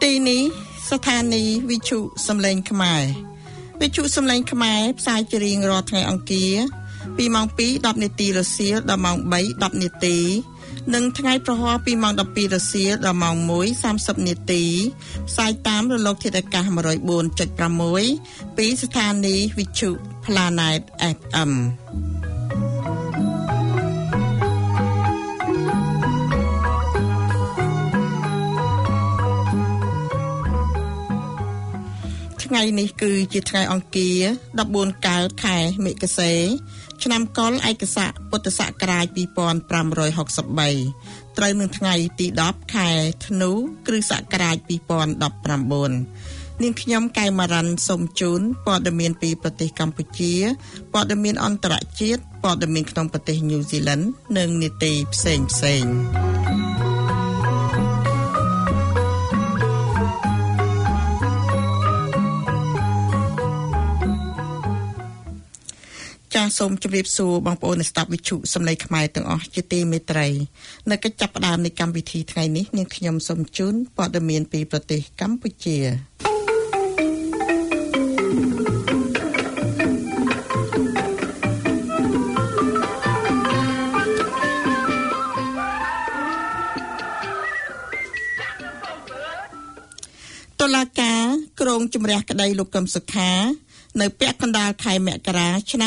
ទីនេះស្ថានីយ៍វិទ្យុសំឡេងខ្មែរវិទ្យុសំឡេងខ្មែរផ្សាយជារៀងរាល់ថ្ងៃអង្គារពីម៉ោង 2:10 នាទីរសៀលដល់ម៉ោង 3:10 នាទីនិងថ្ងៃប្រហ័សពីម៉ោង 12 រសៀលដល់ម៉ោង 1:30 នាទីផ្សាយតាមរលកធាតុអាកាស 104.6 ពីស្ថានីយ៍វិទ្យុ Planet FMថ្ងៃនេះគឺជាថ្ងៃអង្គារ14កើតខែមិគសេឆ្នាំកុរឯកស័កពុទ្ធសករាជ2563ត្រូវនឹងថ្ងៃទី10ខែធ្នូគ្រិស្តសករាជ2019នាងខ្ញុំកែវម៉ារ៉ាន់សូមជូនព័ត៌មានពីប្រទេសកម្ពុជាព័ត៌មានអន្តរជាតិព័ត៌មានក្នុងប្រទេសញូហ្សេឡង់និងនីតិផ្សេងៗសូមជម្រាបសួរបងប្អូនអ្នកស្ដាប់វិទ្យុសំឡេងខ្មែរទាំងអស់ជាទីមេត្រីនៅកិច្ចចាប់ផ្ដើមនៃកម្មវិធីថ្ងៃនេះនាងខ្ញុំសូមជូនព័ត៌មានពីប្រទេសកម្ពុជាតុលាការក្រុងជំរះក្តីលោកកឹមសុខានៅពាក់កណ្ដាលខែមករាឆ្នាំ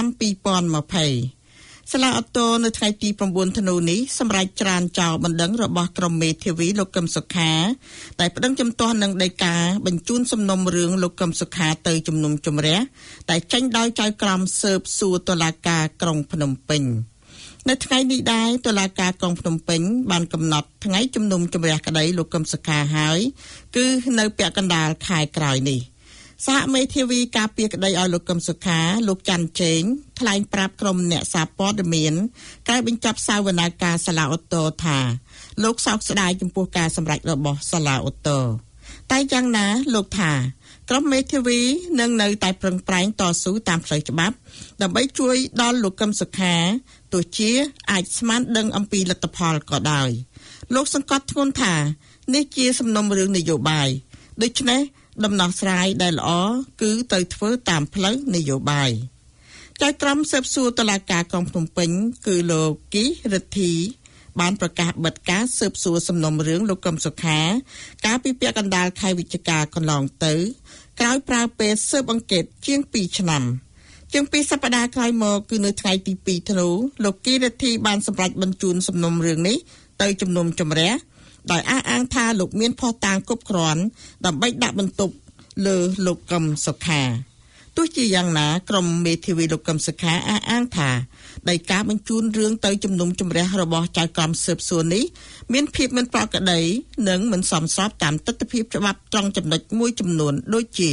2020សាលាឧទ្ធរនៅថ្ងៃទី9ធ្នូនេះសម្រេចច្រានចោលបណ្ដឹងរបស់ក្រុមមេធាវីលោកកឹមសុខាតែប្តឹងជំទាស់នឹងដីកាបញ្ជូនសំណុំរឿងលោកកឹមសុខាទៅជំនុំជម្រះតែចេញដោយចៅក្រមស៊ើបសួរតុលាការក្រុងភ្នំពេញនៅថ្ងៃនេះដែរតុលាការក្រុងភ្នំពេញបានកំណត់ថ្ងៃជំនុំជម្រះក្តីលោកកឹមសុខាហើយគឺនៅពាក់កណ្ដាលខែក្រោយនេះសហមេធាវីការពារក្តីឲ្យលោកកឹមសុខាលោកច័ន្ទជេងថ្លែងប្រាប់ក្រុមអ្នកសារព័ត៌មានក្រោយបញ្ចប់សវនាការសាលាឧទ្ធរថាលោកសោកស្ដាយចំពោះការសម្រេចរបស់សាលាឧទ្ធរតែយ៉ាងណាលោកថាក្រុមមេធាវីនឹងនៅតែប្រឹងប្រែងតស៊ូតាមផ្លូវច្បាប់ដើម្បីជួយដល់លោកកឹមសុខាទោះជាអាចស្មានដឹងអំពីលទ្ធផលក៏ដោយលោកសង្កត់ធ្ងន់ថានេះជាសំណុំរឿងនយោបាយដូច្នេះដំណោះស្រាយដែលល្អគឺទៅធ្វើតាមផ្លូវនយោបាយចៅក្រមស៊ើបសួរតុលាការក្រុងភ្នំពេញគឺលោកគីរិទ្ធីបានប្រកាសបិទការស៊ើបសួរសំណុំរឿងលោកកឹមសុខាកាលពីពាក់កណ្ដាលខែវិច្ឆិកាកន្លងទៅក្រោយប្រើពេលស៊ើបអង្កេតជាង2ឆ្នាំជាង2សប្តាហ៍ក្រោយមកគឺនៅថ្ងៃទី2ធ្នូលោកគីរិទ្ធីបានសម្រេចបញ្ជូនសំណុំរឿងនេះទៅជំនុំជម្រះដោយអះអាងថាលោកមានភស្តុតាងគ្រប់គ្រាន់ដើម្បីដាក់បន្ទុកលើលោកកឹមសុខាទោះជាយ៉ាងណាក្រុមមេធាវីលោកកឹមសុខាអះអាងថាដោយការបញ្ជូនរឿងទៅជំនុំជម្រះរបស់ចៅក្រមស៊ើបសួរនេះមានភាពមិនប្រក្រតីនិងមិនសមស្របតាមទស្សនវិជ្ជាច្បាប់ត្រង់ចំណុចមួយចំនួនដូចជា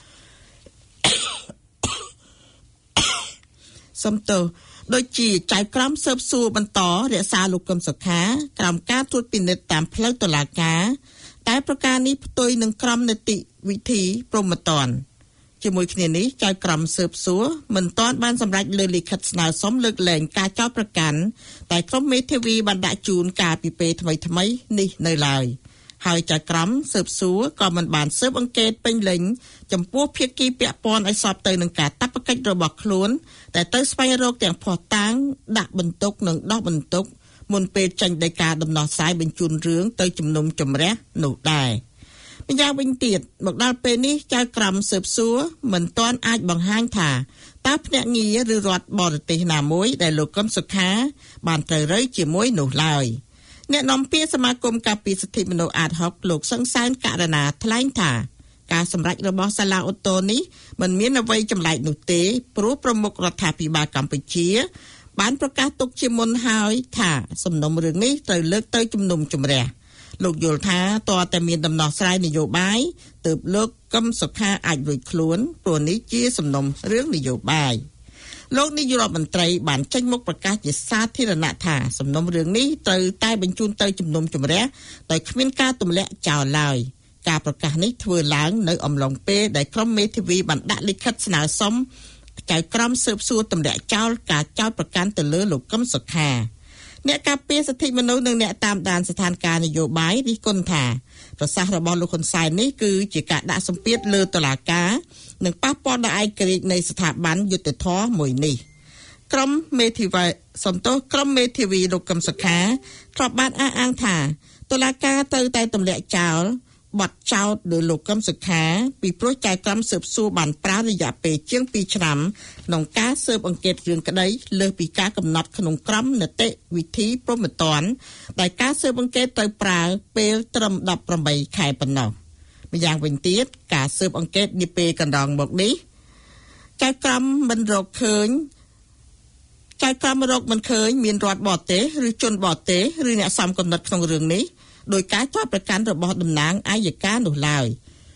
ដូចជាចៅក្រមស៊ើបសួរបន្តរក្សាលោកកឹមសុខាក្រោមការត្រួតពិនិត្យតាមផ្លូវតុលាការតែប្រការនេះផ្ទុយនឹងក្រមនីតិវិធីព្រហ្មទណ្ឌជាមួយគ្នានេះចៅក្រមស៊ើបសួរមិនទាន់បានសម្រេចលើលិខិតស្នើសុំលើកលែងការចោទប្រកាន់តែក្រុមមេធាវីបានដាក់ជូនកាលពីពេលថ្មីៗនេះនៅឡើយហើយចៅក្រមស៊ើបសួរក៏មិនបានស៊ើបអង្កេតពេញលេញចំពោះភាគីពាក់ព័ន្ធឲ្យស្របទៅនឹងការតាប់កិច្ចរបស់ខ្លួនតែទៅស្វែងរកទាំងភស្តុតាងដាក់បន្ទុកនិងដោះបន្ទុកមុនពេលចេញដីកាដំណោះស្រាយបញ្ជូនរឿងទៅជំនុំជម្រះនោះដែរម្យ៉ាងវិញទៀតមកដល់ពេលនេះចៅក្រមស៊ើបសួរមិនទាន់អាចបង្ហាញថាតើភ្នាក់ងារឬរដ្ឋបរទេសណាមួយដែលលោកកឹមសុខាបានត្រូវរើជាមួយនោះឡើយអ្នកនាំពាក្យសមាគមការពារសិទ្ធិមនុស្សអាត60លោកសង្សានករណាថ្លែងថាការសម្រេចរបស់សាលាឧទ្ធរនេះមិនមានអ្វីចម្លែកនោះទេព្រោះប្រមុខរដ្ឋាភិបាលកម្ពុជាបានប្រកាសទុកជាមុនហើយថាសំណុំរឿងនេះត្រូវលើកទៅជំនុំជម្រះលោកយល់ថាតើតែមានដំណោះស្រាយនយោបាយទើបលោកកឹមសុខាអាចរួចខ្លួនព្រោះនេះជាសំណុំរឿងនយោបាយលោកនាយករដ្ឋមន្ត្រីបានចេញមុខប្រកាសជាសាធារណៈថាសំណុំរឿងនេះត្រូវតែបញ្ជូនទៅជំនុំជម្រះដោយគ្មានការទម្លាក់ចោលឡើយការប្រកាសនេះធ្វើឡើងនៅអំឡុងពេលដែលក្រុមមេធាវីបានដាក់លិខិតស្នើសុំចៅក្រមស៊ើបសួរទម្លាក់ចោលការចោទប្រកាន់ទៅលើលោកកឹមសុខាអ្នកការពារសិទ្ធិមនុស្សនិងអ្នកតាមដានស្ថានភាពនយោបាយរិះគន់ថាប្រសាសន៍របស់លោកហ៊ុនសែននេះគឺជាការដាក់សម្ពាធលើតុលាការនិងប៉ះពាល់ដល់ឯករាជ្យនៃស្ថាប័នយុត្តិធម៌មួយនេះក្រុមមេធាវីលោកកឹមសុខាធ្លាប់បានអះអាងថាតុលាការត្រូវតែទម្លាក់ចោលបទចោទលើលោកកឹមសុខាពីព្រោះចៅក្រមស៊ើបសួរបានប្រើរយៈពេលជាង2ឆ្នាំក្នុងការស៊ើបអង្កេតរឿងក្តីលើសពីការកំណត់ក្នុងក្រមនីតិវិធីព្រហ្មទណ្ឌដែលការស៊ើបអង្កេតត្រូវប្រើពេលត្រឹម18ខែប៉ុណ្ណោះម្យ៉ាងវិញទៀតការស៊ើបអង្កេតនាពេលកន្លងមកនេះចៅក្រមមិនរកមិនឃើញមានរដ្ឋបរទេសឬជនបរទេសឬអ្នកសំកំណត់ក្នុងរឿងនេះដោយការចោទប្រកាន់របស់តំណាងអัยការនោះឡើយ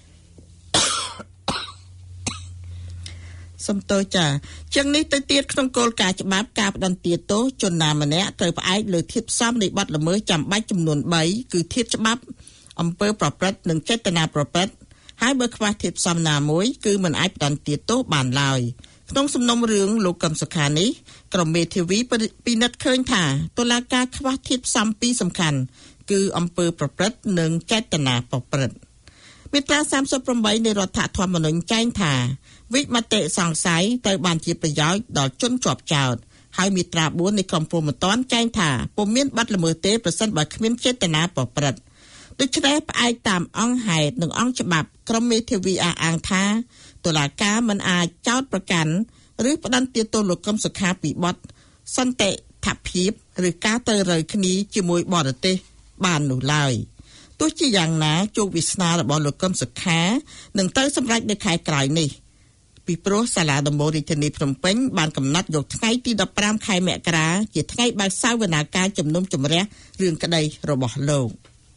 សំទោសចាជាងនេះទៅទៀតក្នុងគោលការណ៍ច្បាប់ការផ្តន្ទាទោសជនណាម្នាក់ត្រូវផ្អែកលើធាតុផ្សំនៃបទល្មើសចាំបាច់ចំនួន3គឺធាតុច្បាប់អំពើប្រព្រឹត្តនិងចេតនាប្រព្រឹត្តហើយបើខ្វះធាតុផ្សំណាមួយគឺមិនអាចផ្តន្ទាទោសបានឡើយក្នុងសំណុំរឿងលោកកឹមសុខានេះក្រុមមេធាវីពិនិត្យឃើញថាតុលាការខ្វះធាតុផ្សំពីរសំខាន់គឺអំពើប្រព្រឹត្តនិងចេតនាប្រព្រឹត្តមាត្រា38នៃរដ្ឋធម្មនុញ្ញចែងថាវិមតិសង្ស័យត្រូវបានជាប្រយោជន៍ដល់ជនជាប់ចោទហើយមាត្រា4នៃក្រមព្រហ្មទណ្ឌចែងថាពុំមានបទល្មើសទេប្រសិនបើគ្មានចេតនាប្រព្រឹត្តដូច្នេះផ្អែកតាមអង្គហេតុនិងអង្គច្បាប់ក្រុមមេធាវីអះអាងថាតុលាការមិនអាចចោទប្រកាន់ឬផ្តន្ទាទោសលោកកឹមសុខាពីបទសន្តិភាពឬការទៅរើគ្នាជាមួយបរទេសបាននោះឡើយទោះជាយ៉ាងណាជោគវាសនារបស់លោកកឹមសុខានឹងត្រូវសម្រេចនៅខែក្រោយនេះពីព្រោះសាលាដំបូងរាជធានីភ្នំពេញបានកំណត់យកថ្ងៃទី15ខែមករាជាថ្ងៃបើកសវនាការជំនុំជម្រះរឿងក្តីរបស់លោក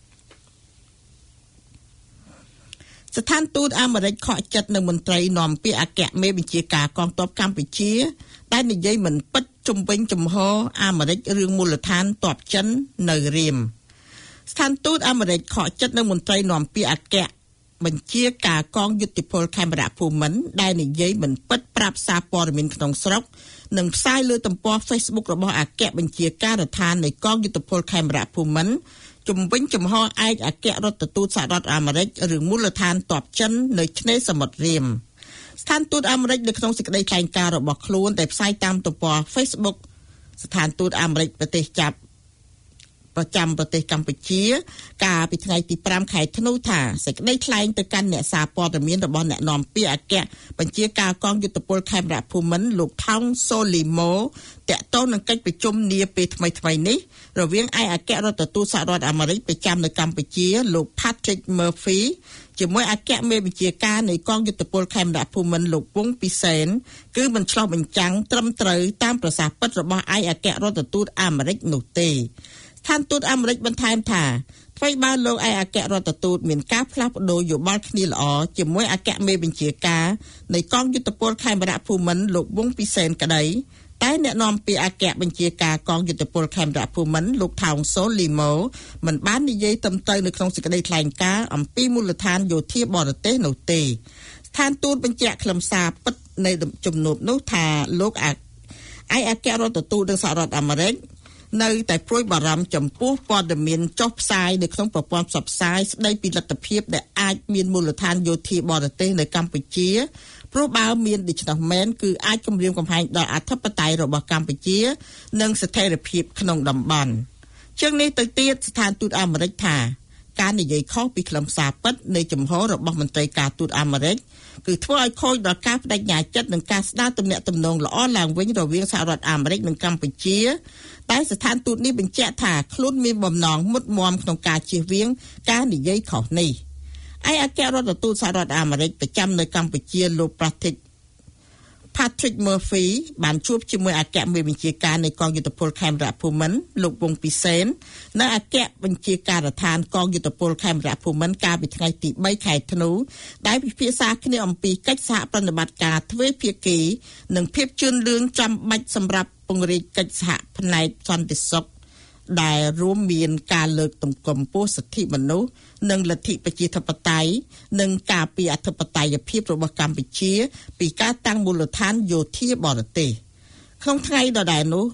ស្ថានទូតអាមេរិកខកចិត្តនឹងមន្ត្រីនាំពាក្យអគ្គមេបញ្ជាការកងទ័ពកម្ពុជាដែលនិយាយមិនពិតជំវិញចំហអាមេរិករឿងមូលដ្ឋានទ័ពចិននៅរៀមស្ថានទូតអាមេរិកខកចិត្តនឹងមន្ត្រីនាំពាក្យអគ្គបញ្ជាការកងយុទ្ធពលខេមរៈភូមិន្ទដែលនិយាយមិនពិតប្រាប់សារព័ត៌មានក្នុងស្រុកនិងផ្សាយលើទំព័រ Facebook របស់អគ្គបញ្ជាការដ្ឋាននៃកងយុទ្ធពលខេមរៈភូមិន្ទជំវិញចំហឯកអគ្គរដ្ឋទូតសហរដ្ឋអាមេរិកឬមូលដ្ឋានទ័ពចិននៅឆ្នេរសមុទ្ររៀមស្ថានទូតអាមេរិកនៅក្នុងសេចក្តីថ្លែងការណ៍របស់ខ្លួនដែលផ្សាយតាមទំព័រ Facebook ស្ថានទូតអាមេរិកប្រទេសប្រចាំប្រទេសកម្ពុជាកាលពីថ្ងៃទី5ខែធ្នូថាសេចក្តីថ្លែងទៅកាន់អ្នកសារព័ត៌មានរបស់អ្នកនាំពាក្យអគ្គបញ្ជាការកងយុទ្ធពលខេមរៈភូមិន្ទលោកថោងសូលីម៉ូតាក់ទងនឹងកិច្ចប្រជុំនាពេលថ្មីនេះរវាងឯកអគ្គរដ្ឋទូតសហរដ្ឋអាមេរិកប្រចាំនៅកម្ពុជាលោក Patrick Murphy ជាមួយអគ្គមេបញ្ជាការនៃកងយុទ្ធពលខេមរៈភូមិន្ទលោកវងពិសេនគឺមិនឆ្លោះបញ្ចាំងត្រឹមត្រូវតាមប្រសាសន៍ពិតរបស់ឯកអគ្គរដ្ឋទូតអាមេរិកនោះទេស្ថានទូតអាមេរិកបន្ថែមថាថ្មីបើលោកឯកអគ្គរដ្ឋទូតមានការផ្លាស់ប្ដូរយោបល់គ្នាល្អជាមួយអគ្គមេបញ្ជាការនៃកងយុទ្ធពលខេមរៈភូមិន្ទលោកវងពិសេនក្តីតែអ្នកនាំពាក្យអគ្គបញ្ជាការកងយុទ្ធពលខេមរៈភូមិន្ទលោកថោងសូលីម៉ូមិនបាននិយាយត្រឹមត្រូវនៅក្នុងសេចក្តីថ្លែងការណ៍អំពីមូលដ្ឋានយោធាបរទេសនោះទេស្ថានទូតបញ្ជាក់ខ្លឹមសារពិតនៃជំនួបនោះថាលោកឯកអគ្គរដ្ឋទូតនៃសហរដ្ឋអាមេរិកនៅតែព្រួយបារម្ភចំពោះព័ត៌មានចុះផ្សាយនៅក្នុងប្រព័ន្ធផ្សព្វផ្សាយស្ដីពីលទ្ធភាពដែលអាចមានមូលដ្ឋានយោធាបរទេសនៅកម្ពុជាព្រោះបើមានដូច្នោះមែនគឺអាចគំរាមកំហែងដល់អធិបតេយ្យរបស់កម្ពុជានិងស្ថិរភាពក្នុងតំបន់ជាងនេះទៅទៀតស្ថានទូតអាមេរិកថាការនិយាយខុសពីខ្លឹមសារពិតនៃចំហរបស់មន្ត្រីការទូតអាមេរិកគឺធ្វើឲ្យខូចដល់ការបដិញ្ញាចិត្តនិងការស្ដារទំនាក់ទំនងល្អឡើងវិញរវាងសហរដ្ឋអាមេរិកនិងកម្ពុជាតែស្ថានទូតនេះបញ្ជាក់ថាខ្លួនមានបំណងមុតមមក្នុងការជៀសវាងការនិយាយខុសនេះឯកអគ្គរដ្ឋទូតសហរដ្ឋអាមេរិកប្រចាំនៅកម្ពុជាលោក Patrick Murphy បានជួបជាមួយអគ្គមេបញ្ជាការនៃកងយុទ្ធពលខេមរៈភូមិន្ទលោកវងពិសេននៅអគ្គបញ្ជាការដ្ឋានកងយុទ្ធពលខេមរៈភូមិន្ទកាលពីថ្ងៃទី3ខែធ្នូដែលពិភាក្សាគ្នាអំពីកិច្ចសហប្រតិបត្តិការទ្វេភាគីនិងភាពជឿនលឿនចាំបាច់សម្រាប់ពង្រីកកិច្ចសហផ្នែកសន្តិសុខដែលរួមមានការលើកតម្កុំពោះសិទ្ធិមនុស្សនិងលទ្ធិប្រជាធិបតេយ្យនិងការពារអធិបតេយ្យភាពរបស់កម្ពុជាពីការតាំងមូលដ្ឋានយោធាបរទេសក្នុងថ្ងៃដដែលនោះតុ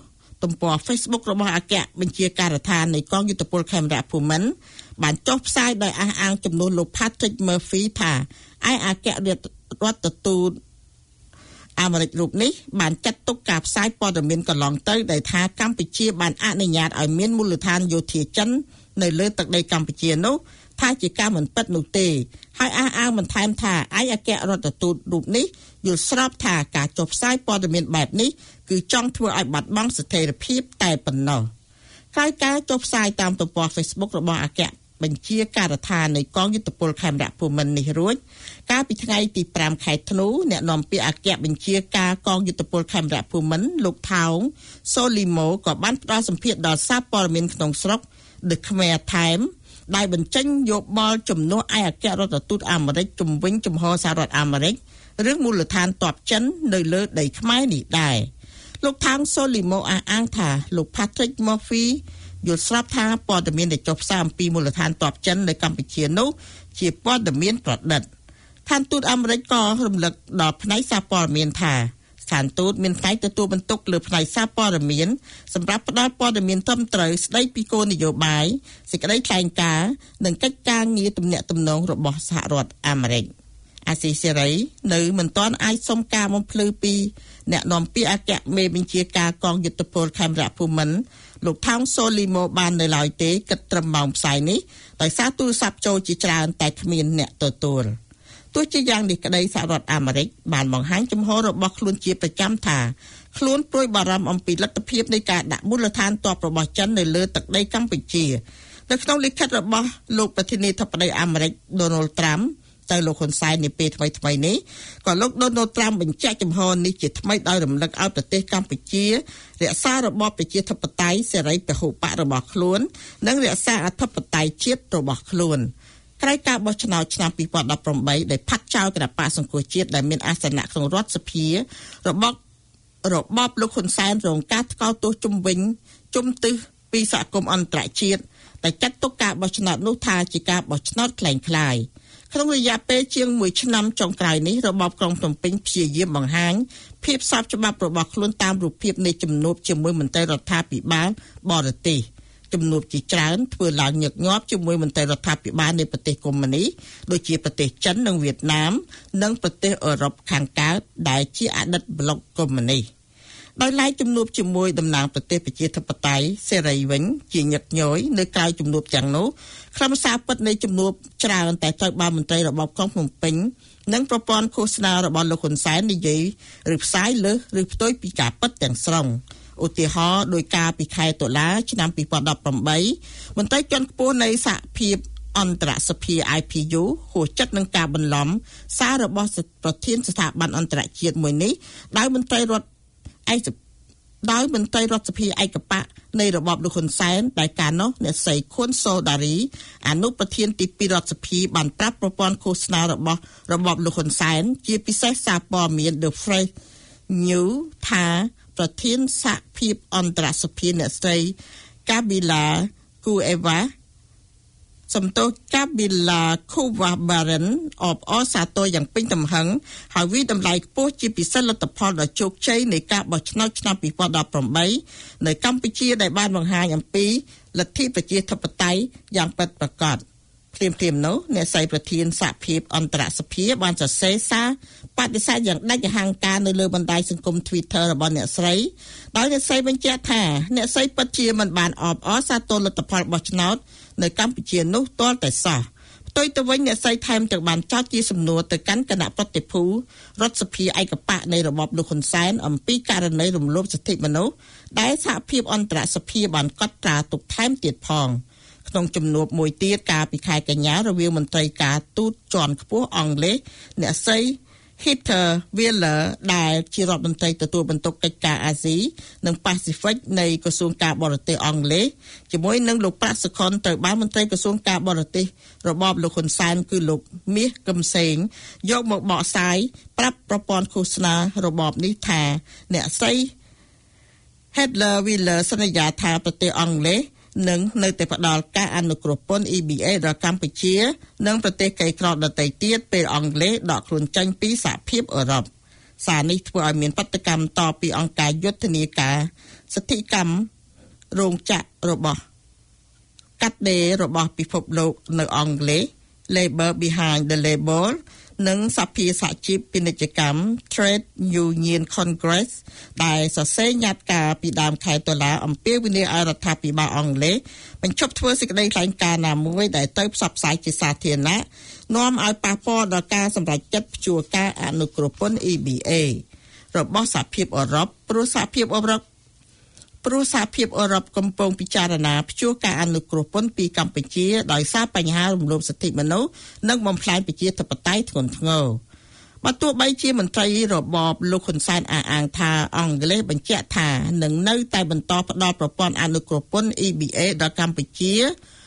ទំព័រ Facebook របស់អគ្គបញ្ជាការដ្ឋាននៃកងយុទ្ធពលខេមរៈភូមិន្ទបានចុះផ្សាយដោយអះអាងចំនួនលោក Patrick Murphy ថាឯអគ្គរដ្ឋទូតអាមេរិករូបនេះបានចាត់ទុកការផ្សាយព័ត៌មានកន្លងទៅដែលថាកម្ពុជាបានអនុញ្ញាតឲ្យមានមូលដ្ឋានយោធាចិននៅលើទឹកដីកម្ពុជានោះថាជាការមិនពិតនោះទេហើយអះអាងបន្ថែមថាឯអគ្គរដ្ឋទូតរូបនេះយល់ស្របថាការចុះផ្សាយព័ត៌មានបែបនេះគឺចង់ធ្វើឲ្យបាត់បង់ស្ថិរភាពតែប៉ុណ្ណោះក្រោយការចុះផ្សាយតាមទំព័រ Facebook របស់អគ្គបញ្ជាការដ្ឋាននៃកងយុទ្ធពលខេមរៈភូមិន្ទនេះរួចកាលពីថ្ងៃទី5ខែធ្នូអ្នកនាំពាក្យអគ្គបញ្ជាការកងយុទ្ធពលខេមរៈភូមិន្ទលោកថោងសូលីម៉ូក៏បានផ្ដល់សម្ភារដល់សារព័ត៌មានក្នុងស្រុក The Khmer Times ដែលបញ្ចេញយោបល់ជំនួសឯអគ្គរដ្ឋទូតអាមេរិកជំវិញជំហរសហរដ្ឋអាមេរិករឿងមូលដ្ឋានទ័ពចិននៅលើដីខ្មែរនេះដែរលោកថោងសូលីម៉ូអះអាងថាលោក Patrick Murphy យល់ស្របថាព័ត៌មានដែលចុះផ្សាយអំពីមូលដ្ឋានទ័ពចិននៅកម្ពុជានោះជាព័ត៌មានប្រឌិតឋានទូតអាមេរិកក៏រំលឹកដល់ផ្នែកសារព័ត៌មានថាស្ថានទូតមានផ្នែកទទួលបន្ទុកលើផ្នែកសារព័ត៌មានសម្រាប់ផ្ដល់ព័ត៌មានត្រឹមត្រូវស្ដីពីគោលនយោបាយសេចក្តីថ្លែងការណ៍និងកិច្ចការងារទំនាក់ទំនងរបស់សហរដ្ឋអាមេរិកអាស៊ីសេរីនៅមិនទាន់អាចសុំការបំភ្លឺពីអ្នកនាំពាក្យអគ្គមេបញ្ជាការកងយុទ្ធពលខេមរៈភូមិន្ទលោកថោងសូលីម៉ូបាននៅឡើយទេគិតត្រឹមម៉ោងផ្សាយនេះដោយសារទូរស័ព្ទចូលជាច្រើនតែគ្មានអ្នកទទួលទោះជាយ៉ាងនេះក្តីសហរដ្ឋអាមេរិកបានបង្ហាញជំហររបស់ខ្លួនជាប្រចាំថាខ្លួនព្រួយបារម្ភអំពីលទ្ធភាពនៃការដាក់មូលដ្ឋានទ័ពរបស់ចិននៅលើទឹកដីកម្ពុជានៅក្នុងលិខិតរបស់លោកប្រធានាធិបតីអាមេរិក Donald Trump ទៅលោកហ៊ុនសែននាពេលថ្មីៗនេះក៏លោក Donald Trump បញ្ជាក់ជំហរនេះជាថ្មីដោយរំលឹកឲ្យប្រទេសកម្ពុជារក្សារបបប្រជាធិបតេយ្យសេរីពហុបករបស់ខ្លួននិងរក្សាអធិបតេយ្យជាតិរបស់ខ្លួនក្រោយការបោះឆ្នោតឆ្នាំ2018ដែលផាត់ចោលគណបក្សសង្គមជាតិដែលមានអាសនៈក្នុងរដ្ឋសភារបបលោកហ៊ុនសែនរងការថ្កោលទោសជំទិសពីសហគមន៍អន្តរជាតិតែចាត់ទុកការបោះឆ្នោតនោះថាជាការបោះឆ្នោតคล้ายក្នុងរយៈពេលជាង1ឆ្នាំចុងក្រោយនេះរបបក្រុងភ្នំពេញព្យាយាមបង្ហាញភាពស្របច្បាប់របស់ខ្លួនតាមរូបភាពនៃជំនួបជាមួយមន្ត្រីរដ្ឋាភិបាលបរទេសជំនួបជាច្រើនធ្វើឡើងញឹកញាប់ជាមួយមន្ត្រីរដ្ឋាភិបាលនៃប្រទេសកុម្មុយនីសដូចជាប្រទេសចិននិងវៀតណាមនិងប្រទេសអឺរ៉ុបខាងកើតដែលជាអតីតប្លុកកុម្មុយនីសដោយឡែកជំនួបជាមួយតំណាងប្រទេសប្រជាធិបតេយ្យសេរីវិញជាញឹកញយនៅក្រៅជំនួបទាំងនោះខ្លឹមសារពិតនៃជំនួបច្រើនតែត្រូវបានមន្ត្រីរបបក្រុងភ្នំពេញនិងប្រព័ន្ធឃោសនារបស់លោកហ៊ុនសែននិយាយឬផ្សាយលើសឬផ្ទុយពីការពិតទាំងស្រុងឧទាហរណ៍ដោយការពីខែតុលាឆ្នាំ2018មន្ត្រីជាន់ខ្ពស់នៃសហភាពអន្តរសភា IPU ហួសចិត្តនឹងការបន្លំសាររបស់ប្រធានស្ថាប័នអន្តរជាតិមួយនេះដោយមន្ត្រីរដ្ឋសភាឯកបៈនៃរបបលោកហ៊ុនសែនដែលកាលនោះអ្នកស្រីខួនសូដារីអនុប្រធានទី2រដ្ឋសភាបានប្រាប់ប្រព័ន្ធឃោសនារបស់របបលោកហ៊ុនសែនជាពិសេសសារព័ត៌មាន The Fresh New ថាប្រធានសហភាពអន្តរសភាអ្នកស្រី Kabila Kueva សំទោស Kabila Kuvabaran អបអរសាទរយ៉ាងពេញទំហឹងហើយវិតម្លៃខ្ពស់ជាពិសេសលទ្ធផលដ៏ជោគជ័យនៃការបោះឆ្នោតឆ្នាំ2018នៅកម្ពុជាដែលបានបង្ហាញអំពីលទ្ធិប្រជាធិបតេយ្យយ៉ាងពិតប្រាកដភ្លាមនោះអ្នកស្រីប្រធានសហភាពអន្តរសភាបានសរសេរសារបដិសេធយ៉ាងដាច់អហង្ការនៅលើបណ្ដាញសង្គម Twitter របស់អ្នកស្រីដោយអ្នកស្រីបញ្ជាក់ថាអ្នកស្រីពិតជាមិនបានអបអរសាទរលទ្ធផលបោះឆ្នោតនៅកម្ពុជានោះទាល់តែសោះផ្ទុយទៅវិញអ្នកស្រីថែមទាំងបានចោទជាសំណួរទៅកាន់គណៈប្រតិភូរដ្ឋសភាឯកបៈនៃរបបលោកហ៊ុនសែនអំពីករណីរំលោភសិទ្ធិមនុស្សដែលសហភាពអន្តរសភាបានកត់ត្រាទុកថែមទៀតផងក្នុងជំនួបមួយទៀតកាលពីខែកញ្ញារវាងមន្ត្រីការទូតជាន់ខ្ពស់អង់គ្លេសអ្នកស្រី Heather Wheeler ដែលជារដ្ឋមន្ត្រីទទួលបន្ទុកកិច្ចការអាស៊ីនិងប៉ាស៊ីហ្វិកនៃក្រសួងការបរទេសអង់គ្លេសជាមួយនឹងលោកប្រាក់សុខុនត្រូវបានមន្ត្រីក្រសួងការបរទេសរបបលោកហ៊ុនសែនគឺលោកមាសកឹមសេងយកមកបកស្រាយប្រាប់ប្រព័ន្ធឃោសនារបបនេះថាអ្នកស្រី Heather Wheeler សន្យាថាប្រទេសអង់គ្លេសនឹងនៅតែផ្ដល់ការអនុគ្រោះពន្ធ EBA ដល់កម្ពុជានិងប្រទេសក្រីក្រដទៃទៀតពេលអង់គ្លេសដកខ្លួនចេញពីសហភាពអឺរ៉ុបសារនេះធ្វើឲ្យមានបាតុកម្មតពីអង្គការយុទ្ធនាការសិទ្ធិកម្មរោងចក្ររបស់កាត់ដេររបស់ពិភពលោកនៅអង់គ្លេស Labor Behind the Label និងសភាសហជីពពាណិជ្ជកម្ម Trade Union Congress ដែលសរសេរញត្តិការពីដើមខែតុលាអំពាវនាវឲ្យរដ្ឋាភិបាលអង់គ្លេសបញ្ឈប់ធ្វើសេចក្តីថ្លែងការណ៍ណាមួយដែលទៅផ្សព្វផ្សាយជាសាធារណៈនាំឲ្យប៉ះពាល់ដល់ការសម្រេចចិត្តព្យួរការអនុគ្រោះពន្ធ EBA របស់សហភាពអឺរ៉ុបព្រោះសហភាពអឺរ៉ុបកំពុងពិចារណាព្យួរការអនុគ្រោះពន្ធពីកម្ពុជាដោយសារបញ្ហារំលោភសិទ្ធិមនុស្សនិងបំផ្លាញប្រជាធិបតេយ្យធ្ងន់ធ្ងរបើទោះបីជាមន្ត្រីរបបលោកហ៊ុនសែនអះអាងថាអង់គ្លេសបញ្ជាក់ថានឹងនៅតែបន្តផ្ដល់ប្រព័ន្ធអនុគ្រោះពន្ធ EBA ដល់កម្ពុជា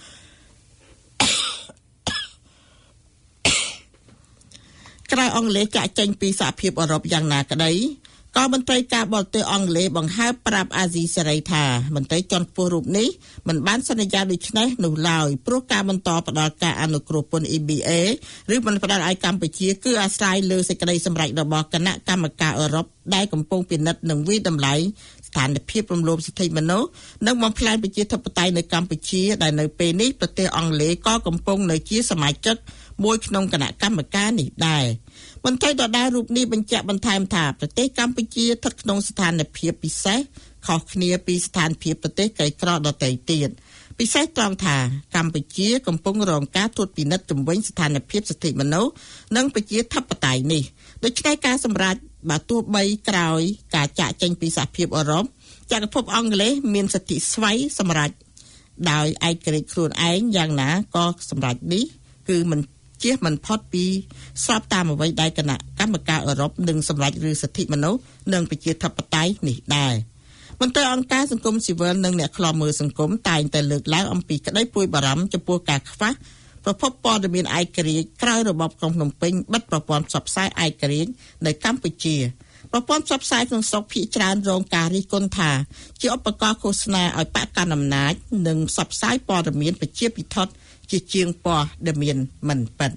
ក្រៅអង់គ្លេសចាក់ចេញពីសហភាពអឺរ៉ុបយ៉ាងណាក្តីក៏មន្ត្រីការបរទេសអង់គ្លេសបង្ហើបប្រាប់អាស៊ីសេរីថាមន្ត្រីជាន់ខ្ពស់រូបនេះមិនបានសន្យាដូច្នេះនោះឡើយព្រោះការបន្តផ្ដល់ការអនុគ្រោះពន្ធ EBA ឬមិនផ្ដល់ឲ្យកម្ពុជាគឺអាស្រ័យលើសេចក្តីសម្រេចរបស់គណៈកម្មការអឺរ៉ុបដែលកំពុងពិនិត្យនិងវិតម្លៃស្ថានភាពរំលោភសិទ្ធិមនុស្សនិងបំផ្លាញប្រជាធិបតេយ្យនៅកម្ពុជាដែលនៅពេលនេះប្រទេសអង់គ្លេសក៏កំពុងនៅជាសមាជិកមួយក្នុងគណៈកម្មការនេះដែរមន្ត្រីដដែលរូបនេះបញ្ជាក់បន្ថែមថាប្រទេសកម្ពុជាស្ថិតក្នុងស្ថានភាពពិសេសខុសគ្នាពីស្ថានភាពប្រទេសក្រីក្រដទៃទៀតពិសេសត្រង់ថាកម្ពុជាកំពុងរងការត្រួតពិនិត្យជំវិញស្ថានភាពសិទ្ធិមនុស្សនិងប្រជាធិបតេយ្យនេះដូច្នេះការសម្រេចបើទោះបីក្រោយការចាកចេញពីសហភាពអឺរ៉ុបចក្រភពអង់គ្លេសមានសិទ្ធិស្វ័យសម្រេចដោយឯករាជ្យខ្លួនឯងយ៉ាងណាក៏សម្រេចនេះគឺមិនផុតពីស្របតាមអ្វីដែលគណៈកម្មការអឺរ៉ុបនឹងសម្រេចឬសិទ្ធិមនុស្សនិងប្រជាធិបតេយ្យនេះដែរមន្ត្រីអង្គការសង្គមស៊ីវិលនិងអ្នកខ្លាំមើលសង្គមតែងតែលើកឡើងអំពីក្តីព្រួយបារម្ភចំពោះការខ្វះប្រភពព័ត៌មានឯករាជ្យក្រៅរបបក្រុងភ្នំពេញបិទប្រព័ន្ធផ្សព្វផ្សាយឯករាជ្យនៅកម្ពុជាប្រព័ន្ធផ្សព្វផ្សាយក្នុងស្រុកភាគច្រើនរងការរិះគន់ថាជាឧបករណ៍ឃោសនាឲ្យបកកណ្ដាលអំណាចនិងផ្សព្វផ្សាយព័ត៌មានប្រជាពិធជាជាងព័ត៌មានមិនពិត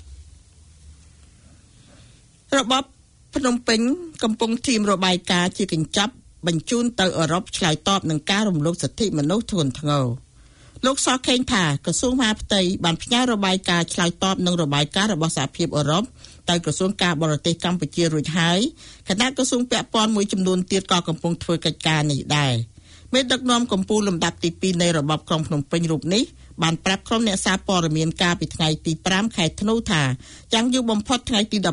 របបភ្នំពេញកំពុងធីមរបាយការណ៍ជាកញ្ចប់បញ្ជូនទៅអឺរ៉ុបឆ្លើយតបនឹងការរំលោភសិទ្ធិមនុស្សធ្ងន់ធ្ងរលោកសខេងថាក្រសួងមហាផ្ទៃបានផ្ញើរបាយការណ៍ឆ្លើយតបនឹងរបាយការណ៍របស់សហភាពអឺរ៉ុបទៅក្រសួងការបរទេសកម្ពុជារួចហើយគណៈក្រសួងពាក់ព័ន្ធមួយចំនួនទៀតក៏កំពុងធ្វើកិច្ចការនេះដែរមេដឹកនាំកម្ពុជាលំដាប់ទី2នៃរបបក្រុងភ្នំពេញរូបនេះបានប្រាប់ក្រុមអ្នកសារព័ត៌មានកាលពីថ្ងៃទី5ខែធ្នូថាយ៉ាងយូរបំផុតថ្ងៃទី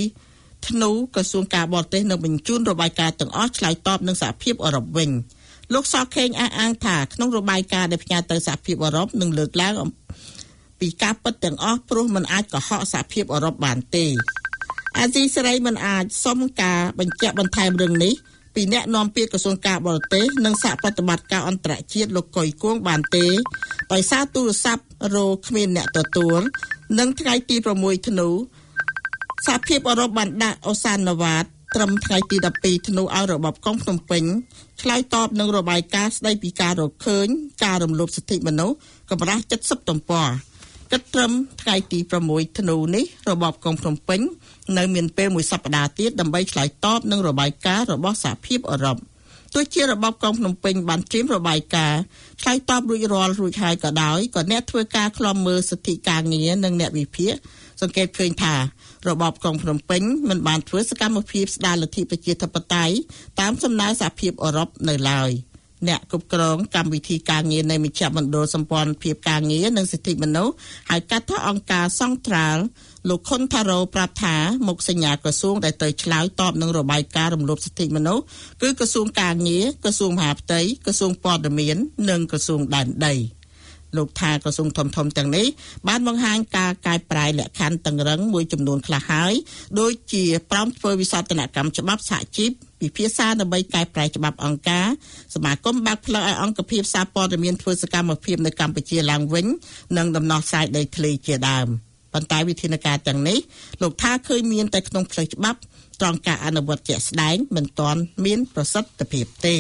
12ធ្នូក្រសួងការបរទេសនឹងបញ្ជូនរបាយការណ៍ទាំងអស់ឆ្លើយតបនឹងសហភាពអឺរ៉ុបវិញលោកសខេងអះអាងថាក្នុងរបាយការណ៍ដែលផ្ញើទៅសហភាពអឺរ៉ុបនឹងលើកឡើងពីការពិតទាំងអស់ព្រោះมันអាចកុហកសហភាពអឺរ៉ុបបានទេអាស៊ីសេរីមិនអាចសុំការបញ្ជាក់បន្ថែមរឿងនេះពីអ្នកនាំពាក្យក្រសួងការបរទេសនិងសហប្រតិបត្តិការអន្តរជាតិលោកកុយគួងបានទេដោយសារទូរស័ព្ទរោគ្មានអ្នកទទួលនិងថ្ងៃទី6ធ្នូសហភាពអឺរ៉ុបបានដាក់អូសានណាវ៉ាតត្រឹមថ្ងៃទី12ធ្នូឲ្យរបបក្រុងភ្នំពេញឆ្លើយតបនឹងរបាយការណ៍ស្ដីពីការរកឃើញការរំលោភសិទ្ធិមនុស្សកម្រាស់70ទំព័រគិតត្រឹមថ្ងៃទី6ធ្នូនេះរបបក្រុងភ្នំពេញនៅមានពេលមួយសប្តាហ៍ទៀតដើម្បីឆ្លើយតបនឹងរបាយការណ៍របស់សហភាពអឺរ៉ុបទោះជារបបក្រុងភ្នំពេញបានត្រៀមរបាយការណ៍ឆ្លើយតបរួចហើយក៏ដោយក៏អ្នកធ្វើការឃ្លាំមើលសិទ្ធិការងារនិងអ្នកវិភាគសង្កេតឃើញថារបបក្រុងភ្នំពេញមិនបានធ្វើសកម្មភាពស្ដារលទ្ធិប្រជាធិបតេយ្យតាមសំណើសហភាពអឺរ៉ុបនៅឡើយអ្នកគ្រប់គ្រងកម្មវិធីការងារនៃមជ្ឈមណ្ឌលសម្ព័ន្ធភាពការងារនិងសិទ្ធិមនុស្សហៅកាត់ថាអង្គការសង្ត្រាល់លោកខុនថារ៉ូប្រាប់ថាមុខសញ្ញាក្រសួងដែលទៅឆ្លើយតបនឹងរបាយការណ៍រំលោភសិទ្ធិមនុស្សគឺក្រសួងការងារក្រសួងមហាផ្ទៃក្រសួងព័ត៌មាននិងក្រសួងដែនដីលោកថាក្រសួងធំៗទាំងនេះបានបង្ហាញការកែប្រែលក្ខខណ្ឌតឹងរ៉ឹងមួយចំនួនខ្លះហើយដូចជាប្រំធ្វើវិសោធនកម្មច្បាប់សហជីពពិភាក្សាដើម្បីកែប្រែច្បាប់អង្គការសមាគមបើកផ្លូវឲ្យអង្គភាពសារព័ត៌មានធ្វើសកម្មភាពនៅកម្ពុជាឡើងវិញនិងដំណោះស្រាយដីធ្លីជាដើមប៉ុន្តែវិធានការទាំងនេះលោកថាឃើញមានតែក្នុងផ្លូវច្បាប់ត្រង់ការអនុវត្តជាក់ស្ដែងមិនទាន់មានប្រសិទ្ធភាពទេ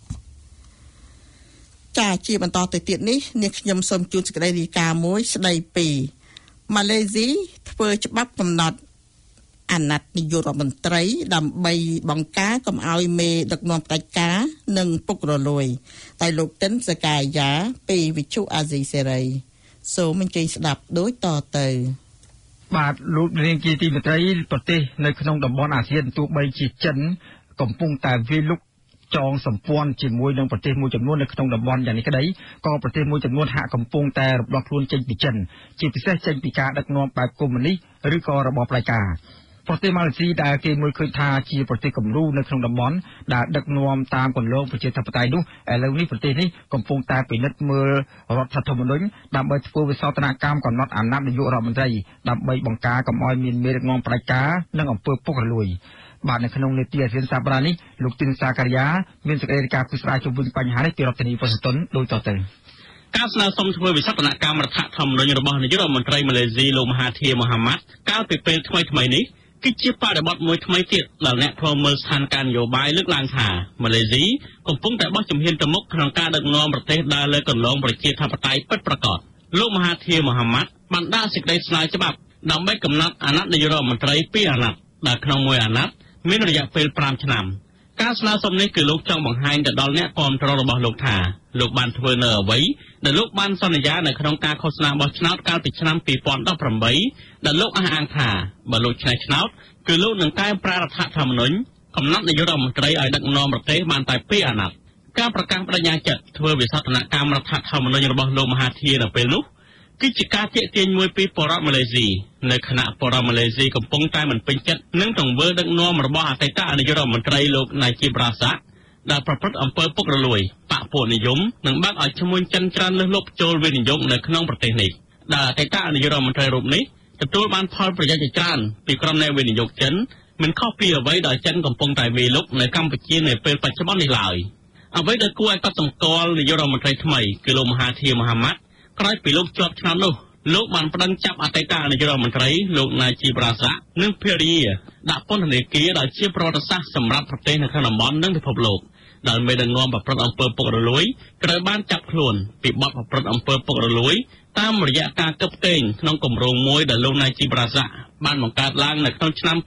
ចាជាបន្តទៅទៀតនេះនាងខ្ញុំសូមជូនសេចក្តីរាយការណ៍មួយស្ដីពីម៉ាឡេស៊ីធ្វើច្បាប់កំណត់អាណត្តិនាយករដ្ឋមន្ត្រីដើម្បីបង្ការកុំឲ្យមេដឹកនាំផ្ដាច់ការនិងពុករលួយតែលោកតិនសកាយាពីវិទ្យុអាស៊ីសេរីសូមអញ្ជើញស្ដាប់ដូចតទៅបាទលោកនាងជាទីមេត្រីប្រទេសនៅក្នុងតំបន់អាស៊ានទោះបីជាចិនកំពុងតែវាយលុកចងសម្ព័ន្ធជាមួយនឹងប្រទេសមួយចំនួននៅក្នុងតំបន់យ៉ាងនេះក្តីក៏ប្រទេសមួយចំនួនហាក់កំពុងតែរំដោះខ្លួនចេញពីចិនជាពិសេសចេញពីការដឹកនាំបែបកុម្មុយនីសឬក៏របបផ្ដាច់ការប្រទេសម៉ាឡេស៊ីដែលគេមើលឃើញថាជាប្រទេសគំរូនៅក្នុងតំបន់ដែលដឹកនាំតាមគន្លងប្រជាធិបតេយ្យនោះឥឡូវនេះប្រទេសនេះកំពុងតែពិនិត្យមើលរដ្ឋធម្មនុញ្ញដើម្បីធ្វើវិសោធនកម្មកំណត់អាណត្តិនាយករដ្ឋមន្ត្រីដើម្បីបង្ការកុំឲ្យមានមេដឹកនាំផ្ដាច់ការនិងអំពើពុករលួយបាទនៅក្នុងនេតិអាស៊ានសប្តាហ៍នេះលោកទីនសាការីយ៉ាមានសេចក្តីរាយការណ៍ពិស្ដារជុំវិញបញ្ហានេះពីរដ្ឋធានីវ៉ាស៊ីនតោនដូចតទៅការស្នើសុំធ្វើវិសោធនកម្មរដ្ឋធម្មនុញ្ញរបស់នាយករដ្ឋមន្ត្រីម៉ាឡេស៊ីលោកមហាធីរម៉ូហាម៉ាត់កាលពីពេលថ្មីៗនេះគឺជាបរិបទមួយថ្មីទៀតដែលអ្នកធ្វើមើលស្ថានភាពនយោបាយលើកឡើងថាម៉ាឡេស៊ីកំពុងតែបោះជំហានទៅមុខក្នុងការដឹកនាំប្រទេសដើរលើគន្លងប្រជាធិបតេយ្យពិតប្រាកដលោកមហាធីរម៉ូហាម៉ាត់បានដាក់សេចក្តីស្នើច្បាប់ដើម្បីកំណត់អាណត្តិនាយករដ្ឋមន្ត្រី2អាណត្តិដែលក្នុងមួយអាណត្តិមានរយៈពេល5ឆ្នាំការស្នើសុំនេះគឺលោកចង់បង្ហាញទៅដល់អ្នកគាំទ្ររបស់លោកថាលោកបានធ្វើនៅអ្វីដែលលោកបានសន្យានៅក្នុងការឃោសនាបោះឆ្នោតកាលពីឆ្នាំ2018ដែលលោកអះអាងថាបើលោកឆ្នះឆ្នោតគឺលោកនឹងកែប្រែរដ្ឋធម្មនុញ្ញកំណត់នាយករដ្ឋមន្ត្រីឲ្យដឹកនាំប្រទេសបានតែ2អាណត្តិការប្រកាសបដិញ្ញាចិត្តធ្វើវិសោធនកម្មរដ្ឋធម្មនុញ្ញរបស់លោកមហាធីរនៅពេលនោះគឺជាការទាក់ទាញមួយពីបរិបទម៉ាឡេស៊ីនៅខណៈបរិបទម៉ាឡេស៊ីកំពុងតែមិនពេញចិត្តនឹងទង្វើដឹកនាំរបស់អតីតនាយករដ្ឋមន្ត្រីលោកណាជីបរ៉ាសាក់ដែលប្រព្រឹត្តអំពើពុករលួយបកពួកនិយមនិងបើកឲ្យឈ្មួញចិនច្រើនលើសលប់ចូលវិនិយោគនៅក្នុងប្រទេសនេះដែលអតីតនាយករដ្ឋមន្ត្រីរូបនេះទទួលបានផលប្រយោជន៍ជាច្រើនពីក្រុមអ្នកវិនិយោគចិនមិនខុសពីអ្វីដែលចិនកំពុងតែវាយលុកនៅកម្ពុជានៅពេលបច្ចុប្បន្ននេះឡើយអ្វីដែលគួរឲ្យកត់សម្គាល់នាយករដ្ឋមន្ត្រីថ្មីគឺលោកមហាធីរម៉ូហាម៉ាត់ក្រោយពីលោកជាប់ឆ្នោតនោះលោកបានប្តឹងចាប់អតីតនាយករដ្ឋមន្ត្រីលោកណាជីបរ៉ាសាក់និងភរិយាដាក់ពន្ធនាគារដែលជាប្រវត្តិសាស្ត្រសម្រាប់ប្រទេសនៅក្នុងតំបន់និងពិភពលោកដែលមេដឹកនាំប្រព្រឹត្តអំពើពុករលួយត្រូវបានចាប់ខ្លួនពីបទប្រព្រឹត្តអំពើពុករលួយតាមរយៈការកឹបកេងក្នុងគម្រោងមួយដែលលោកណាជីបរ៉ាសាក់បានបង្កើតឡើងនៅក្នុងឆ្នាំ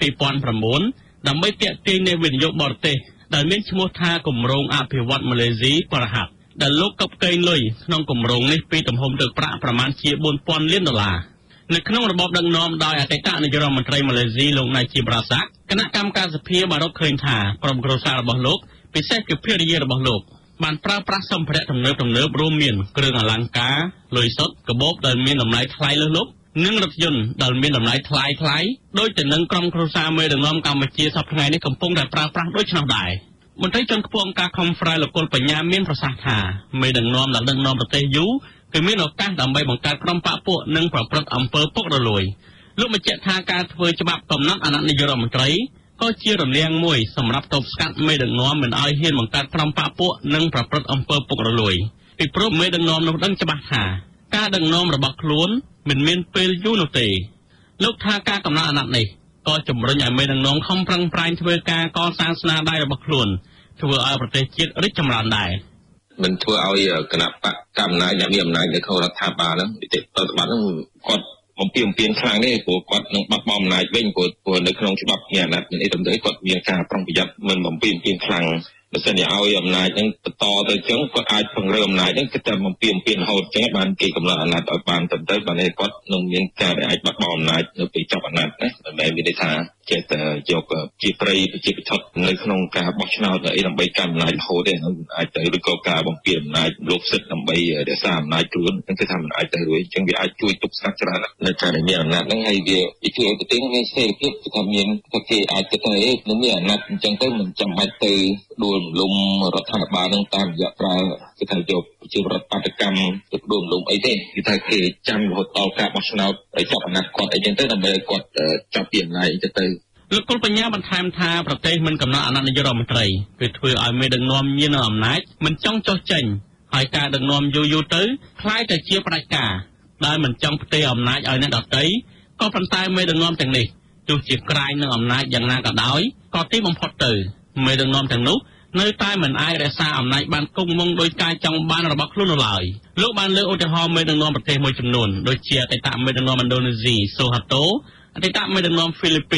2009ដើម្បីទាក់ទាញអ្នកវិនិយោគបរទេសដែលមានឈ្មោះថាគម្រោងអភិវឌ្ឍម៉ាឡេស៊ីបរហាត់ដែលលោកកឹបកេងលុយក្នុងគម្រោងនេះពីទំហំទឹកប្រាក់ប្រមាណជា$4000លាននៅក្នុងរបបដឹកនាំដោយអតីតនាយករដ្ឋមន្ត្រីម៉ាឡេស៊ីលោកណាជីបរ៉ាសាក់គណៈកម្មការសភាបានរកឃើញថាក្រុមគ្រួសាររបស់លោកពិសេសគឺភរិយារបស់លោកបានប្រើប្រាស់សម្ភារៈទំនើបរួមមានគ្រឿងអលង្ការលុយសុទ្ធកាបូបដែលមានតម្លៃថ្លៃលើសលប់និងរថយន្តដែលមានតម្លៃថ្លៃដោយទៅនឹងក្រុមគ្រួសារមេដឹកនាំកម្ពុជាសប្តាហ៍ថ្ងៃនេះកំពុងតែប្រើប្រាស់ដូចនោះដែរមន្ត្រីជាន់ខ្ពស់អង្គការខំហ្វ្រៃលោកគុលបញ្ញាមានប្រសាសន៍ថាមេដឹកនាំដែលដឹកនាំប្រទេសយូរគឺមានឱកាសដើម្បីបង្កើតក្រុមបកពួកនិងប្រព្រឹត្តអំពើពុករលួយលោកបញ្ជាក់ថាការធ្វើច្បាប់កំណត់អាណត្តិនាយករដ្ឋមន្ត្រីក៏ជារលាងមួយសម្រាប់ទប់ស្កាត់មេដឹកនាំមិនឲ្យហ៊ានបង្កើតក្រុមបកពួកនិងប្រព្រឹត្តអំពើពុករលួយពីព្រោះមេដឹកនាំនោះដឹងច្បាស់ថាការដឹកនាំរបស់ខ្លួនមិនមានពេលយូរនោះទេលោកថាការកំណត់អាណត្តិនេះក៏ជំរុញឲ្យមេដឹកនាំខំប្រឹងប្រែងធ្វើការកសាងស្នាដៃរបស់ខ្លួនធ្វើឲ្យប្រទេសជាតិរីកចម្រើនដែរមិនធ្វើឲ្យគណៈបកកណ្ដាលអ្នកមានអំណាចនៅក្នុងរដ្ឋាភិបាលហ្នឹងនីតិប្រតិបត្តិហ្នឹងគាត់បំពេញខ្លាំងទេព្រោះគាត់នឹងបាត់បង់អំណាចវិញព្រោះនៅក្នុងច្បាប់មានអាណត្តិមានអីទៅគាត់មានការប្រុងប្រយ័ត្នមិនបំពេញខ្លាំងបើសិនជាឲ្យអំណាចហ្នឹងបន្តទៅអញ្ចឹងគាត់អាចពង្រើអំណាចហ្នឹងគឺតែបំពេញរហូតអញ្ចឹងបានគេកំណត់អាណត្តិឲ្យបានទៅបានតែគាត់នឹងមានការដែលអាចបាត់បង់អំណាចនៅពេលចាប់អាណត្តិណាមិនមែនមានន័យថាចេះតែយកជាប្រៃប្រជាពិធនៅក្នុងការបោះឆ្នោតអីដើម្បីកាន់អំណាចរហូតទេអាចទៅឬក៏ការបំពេញអំណាចលោកសិទ្ធិដើម្បីរក្សាអំណាចខ្លួនហ្នឹងគឺថាមិនអាចទៅរួចអញ្ចឹងវាអាចជួយទប់ស្កាត់ច្រើននៅការដែលមានអំណាចហ្នឹងហើយវាជួយឲ្យប្រទេសមានសេរីភាពគឺថាមានថាគេអាចទៅនឹងមានអាណត្តិអញ្ចឹងទៅមិនចាំបាច់ទៅដួលរំលំរដ្ឋាភិបាលនឹងតាមរយៈប្រើគឺថាយកជារដ្ឋបាតកម្មទៅដួលរំលំអីទេគឺថាគេចាំរហូតដល់ការបោះឆ្នោតឲ្យចាប់អាណត្តិគាត់អីចឹងទៅដើម្បីឲ្យគាត់ចាប់ពីអំណាចអីទៅលោកគុលបញ្ញាបន្ថែមថាប្រទេសមិនកំណត់អាណត្តិនាយករដ្ឋមន្ត្រីគឺធ្វើឲ្យមេដឹកនាំមានអំណាចមិនចង់ចុះចេញហើយការដឹកនាំយូរទៅคล้ายតែជាផ្ដាច់ការដែលមិនចង់ផ្ទេរអំណាចឲ្យអ្នកដទៃក៏ប៉ុន្តែមេដឹកនាំទាំងនេះទោះជាក្រាញនឹងអំណាចយ៉ាងណាក៏ដោយក៏ទីបំផុតទៅមេដឹកនាំទាំងនោះនៅតែមិនអាចរក្សាអំណាចបានគង់វង្សដោយការចង់បានរបស់ខ្លួននោះឡើយលោកបានលើកឧទាហរណ៍មេដឹកនាំប្រទេសមួយចំនួនដូចជាអតីតមេដឹកនាំឥណ្ឌូនេស៊ីសូហាតូអតីតមេដឹកនាំហ្វីលីពីន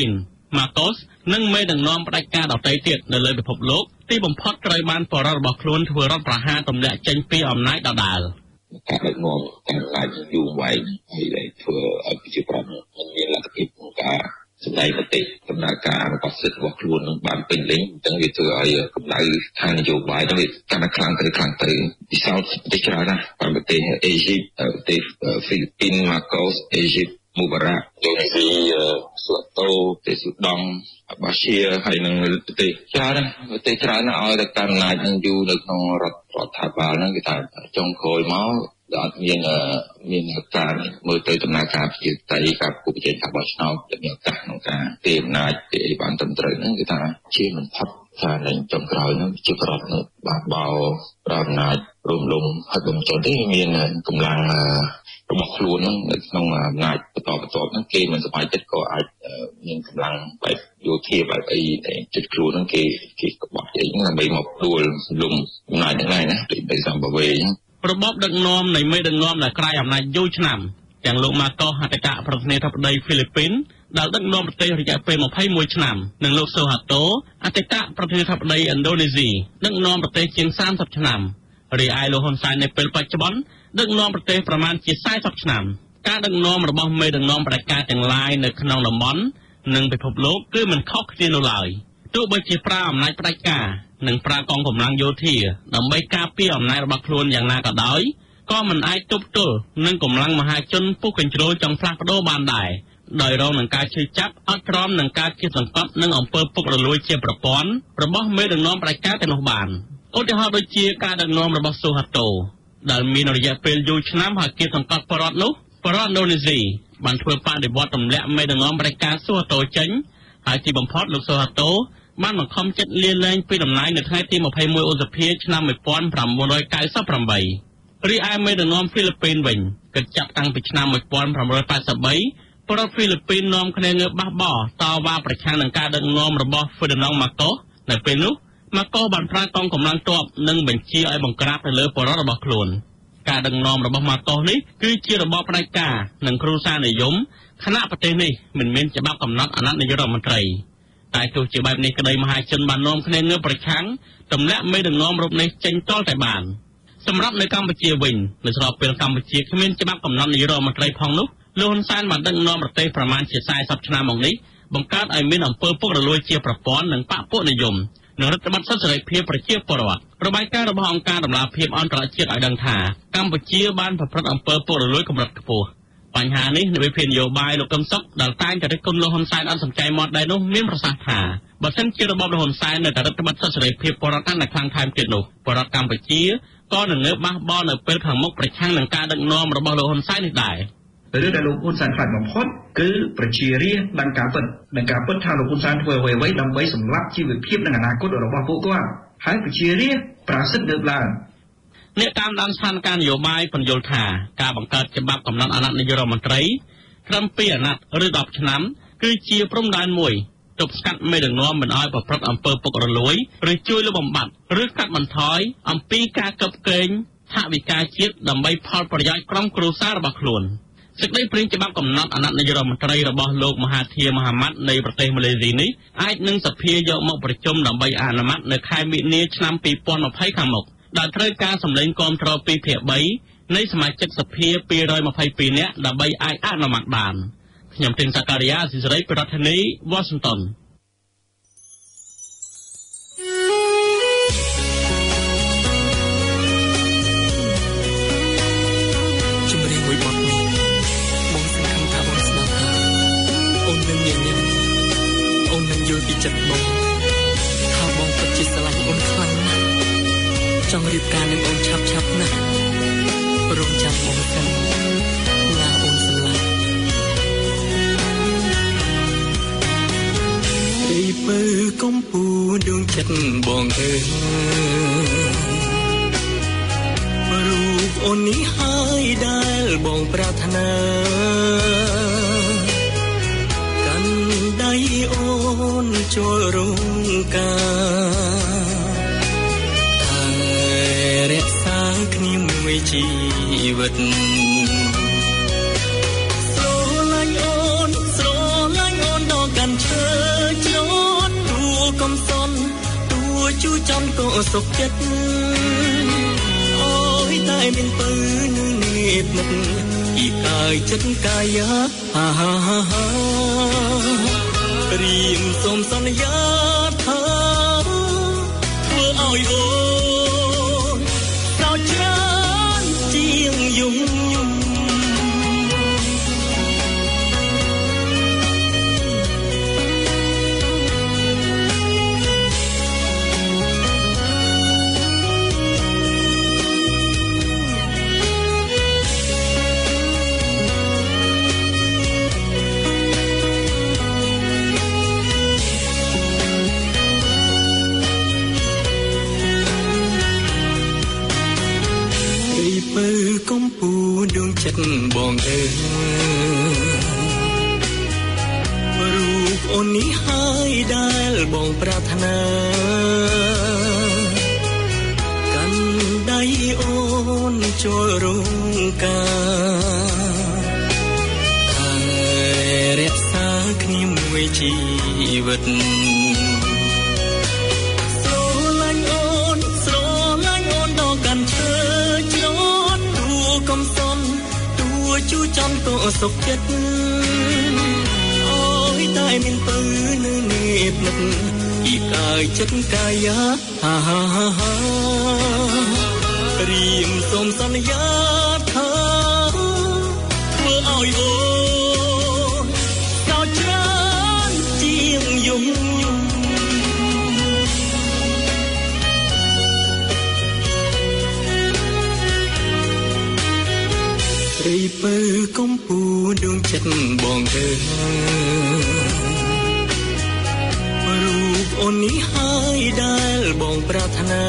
Marcos និងមេដឹកនាំផ្ដាច់ការដទៃទៀតនៅលើពិភពលោកទីបំផុតត្រូវបានបរិបទរបស់ខ្លួនធ្វើរដ្ឋប្រហារទម្លាក់ចេញពីអំណាចដដែលការដឹកនាំតាមឡាយយូរវែងហើយធ្វើឲ្យប្រជាប្រដ្ឋមិនមានលទ្ធភាពក្នុងការសម្ដែងមតិដំណើរការរបស់សិទ្ធិរបស់ខ្លួននឹងបានពេញលេញអញ្ចឹងវាធ្វើឲ្យកម្ដៅឋាននយោបាយទៅកាន់តែខ្លាំងទៅពិសោធន៍ប្រទេសច្រើនណាស់ប្រទេសអេស៊ីបប្រទេសហ្វីលីពីន Marcos អេស៊ីបមូបារ៉ាក់ឥណ្ឌូនេស៊ីស៊ូតូប្រទេសស៊ូដង់បាសៀហើយនឹងប្រទេសច្រើនឲ្យតែកាន់អំណាចនឹងយូរនៅក្នុងរដ្ឋាភិបាលហ្នឹងគេថាចុងក្រោយមកអត់មានការមើលទៅដំណើរការប្រជាធិបតេយ្យការប្រគល់ប្រជែងការបោះឆ្នោតដែលមានឱកាសក្នុងការទាមអំណាចពីបានត្រឹមត្រូវហ្នឹងគឺថាជាមិនផុតថានៅចុងក្រោយហ្នឹងជាប្រវត្តិបាក់បោប្រអំណាចរំលំហើយបំចុះទេមានកម្លាំងរបស់ខ្លួនហ្នឹងនៅក្នុងអំណាចបន្តហ្នឹងគេមិនសប្បាយចិត្តក៏អាចមានកម្លាំងបែបយោធាបែបអីតែចិត្តខ្លួនហ្នឹងគេក្បត់អីហ្នឹងដើម្បីមកដួលលំអំណាចហ្នឹងដែរណាដូចសម្បវេហ្នឹងរបបដឹកនាំនៃមេដឹកនាំដែលក្រៃអំណាចយូរឆ្នាំទាំងលោកម៉ាកូសអតីតប្រធានាធិបតីហ្វីលីពីនដែលដឹកនាំប្រទេសរយៈពេល21ឆ្នាំនិងលោកសូហាតូអតីតប្រធានាធិបតីឥណ្ឌូនេស៊ីដឹកនាំប្រទេសជាង30ឆ្នាំរីឯលោកហ៊ុនសែននៅពេលបច្ចុប្បន្នដឹកនាំប្រទេសប្រមាណជា40ឆ្នាំការដឹកនាំរបស់មេដឹកនាំផ្ដាច់ការទាំងឡាយនៅក្នុងតំបន់និងពិភពលោកគឺមិនខុសគ្នានោះឡើយទោះបីជាប្រើអំណាចផ្ដាច់ការនិងប្រើកងកម្លាំងយោធាដើម្បីការពារអំណាចរបស់ខ្លួនយ៉ាងណាក៏ដោយក៏មិនអាចទប់ទល់នឹងកម្លាំងមហាជនពុះកញ្ជ្រោលចង់ផ្លាស់ប្ដូរបានដែរដោយរងនឹងការឈឺចាប់អត់ទ្រាំនឹងការគៀបសង្កត់និងអំពើពុករលួយជាប្រព័ន្ធរបស់មេដឹកនាំផ្ដាច់ការទាំងនោះបានឧទាហរណ៍ដូចជាការដឹកនាំរបស់សូហាតូដែលមានរយៈពេលយូរឆ្នាំហើយគៀបសង្កត់បរដ្ឋនោះបរដ្ឋឥណ្ឌូនេស៊ីបានធ្វើបដិវត្តទម្លាក់មេដឹកនាំផ្ដាច់ការសូហាតូចេញហើយទីបំផុតលោកសូហាតូបានបង្ខំចិត្តលាលែងពីតំណែងនៅថ្ងៃទី21ឧសភាឆ្នាំ1998រីឯមេដឹកនាំហ្វីលីពីនវិញគិតចាប់តាំងពីឆ្នាំ1983ប្រទេសហ្វីលីពីននាំគ្នាងើបបះបោតវ៉ាប្រឆាំងនឹងការដឹកនាំរបស់ហ្វឺឌីណង់ម៉ាកូសនៅពេលនោះម៉ាកូសបានប្រើកងកម្លាំងទ័ពនិងបញ្ជាឲ្យបង្ក្រាបទៅលើបរិបទរបស់ខ្លួនការដឹកនាំរបស់ម៉ាកូសនេះគឺជារបបផ្ដាច់ការនិងគ្រួសារនិយមខណៈប្រទេសនេះមិនមានច្បាប់កំណត់អាណត្តិនាយករដ្ឋមន្ត្រីតែទោះជាបែបនេះក្តីមហាជនបាននាំគ្នាងើបប្រឆាំងទម្លាក់មេដឹកនាំរូបនេះចេញតល់តែបានសម្រាប់នៅកម្ពុជាវិញនៅស្របពេលកម្ពុជាគ្មានច្បាប់កំណត់នាយករដ្ឋមន្ត្រីផងនោះលោកហ៊ុនសែនបានដឹកនាំប្រទេសប្រមាណជា40ឆ្នាំមកនេះបង្កើតឲ្យមានអំពើពុករលួយជាប្រព័ន្ធនិងបកពួកនិយមនិងរដ្ឋបတ်សិទ្ធិសេរីភាពប្រជាពលរដ្ឋរបាយការណ៍របស់អង្គការដំណាភៀបអន្តរជាតិឲ្យដឹងថាកម្ពុជាបានប្រព្រឹត្តអំពើពុករលួយកម្រិតខ្ពស់បញ្ហានេះនៅវិភាគនយោបាយលោកកឹមសុខដែលតែងតែរិះគន់លោកហ៊ុនសែនអត់សំចៃមាត់ដែរនោះមានប្រសាសន៍ថាបើសិនជារបបលោកហ៊ុនសែននៅតែរដ្ឋបတ်សិទ្ធិសេរីភាពពលរដ្ឋកាន់តែខ្លាំងថែមទៀតនោះពលរដ្ឋកម្ពុជាក៏នឹងងើបបះបោនៅពេលខាងមុខប្រឆាំងនឹងការដឹកនាំរបស់លោកហ៊ុនសែននេះដែររឿងដែលលោកហ៊ុនសែនខ្លាចបំផុតគឺប្រជារាស្ត្រដឹងការពិតថាលោកហ៊ុនសែនធ្វើអ្វីៗដើម្បីសម្លាប់ជីវភាពនិងអនាគតរបស់ពួកគាត់ហើយប្រជារាស្ត្រប្រាសិទ្ធងើបឡើងអ្នកតាមដានស្ថានភាពនយោបាយពន្យល់ថាការបង្កើតច្បាប់កំណត់អាណត្តិនាយករដ្ឋមន្ត្រីត្រឹម2អាណត្តិឬ10ឆ្នាំគឺជាព្រំដែនមួយទប់ស្កាត់មេដឹកនាំមិនឲ្យប្រព្រឹត្តអំពើពុករលួយឬជួយលុបបំបាត់ឬកាត់បន្ថយអំពីការកឹបកេងថវិកាជាតិដើម្បីផលប្រយោជន៍ក្រុមគ្រួសាររបស់ខ្លួនសេចក្តីព្រាងច្បាប់កំណត់អាណត្តិនាយករដ្ឋមន្ត្រីរបស់លោកមហាធីរម៉ាហាម៉ាត់នៃប្រទេសម៉ាឡេស៊ីនេះអាចនឹងសភាយកមកប្រជុំដើម្បីអនុម័តនៅខែមិនិនាឆ្នាំ2020ខាងមុខដែលត្រូវការសម្លេងគាំទ្រពីភាគ3នៃសមាជិកសភា222នាក់ដើម្បីអាចអនុម័តបានខ្ញុំទីនសាការីយ៉ាស៊ីសេរីពីរដ្ឋធានីវ៉ាស៊ីនតោនជំរាបមួយបទនេះបងសង្ឃឹមថាបងស្ដាប់ហើយអូននឹងញញឹមអូននឹងយល់ពីចិត្តបងថាបងពិតជាស្រឡាញ់អូនខ្លាំងណាស់ចង់រៀបការនឹងអូនឆាប់ណាស់រំចាំបងសិនណាអូនស្លាប់ពីពើកំពូដួងចិត្តបងអើយរូបអូននេះហើយដែលបងប្រាថ្នាកាន់ដៃអូនចូលរងការរក្សាគ្នាមួយជីវិតស្រឡាញ់អូនដល់កាន់ឈើចំក៏សុខចិត្តអូយតែមានពើនឹងនេះនឹកពីកាយចិត្តកាយាហាហាហារៀមសូមសន្យាថាធ្វើឲ្យអូនស្រោចច្រើនជាងយំកំពូលដួងចិត្តបងអើយរូបអូននេះហើយដែលបងប្រាថ្នាកាន់ដៃអូនចូលរងការហើយរក្សាគ្នាមួយជីវិតស្រឡាញ់អូនដល់កាន់ឈើកំសុំទួជួចំក៏សុខចិត្តអូយតែមានពើនៅនេះនឹកពីកាយចិត្តកាយាហាហាហារៀមសូមសន្យាថាធ្វើឲ្យអូនស្រោចច្រើនជាងយំរីពើកំពូលដួងចិត្តបងអើយរូបអូននេះហើយដែលបងប្រាថ្នា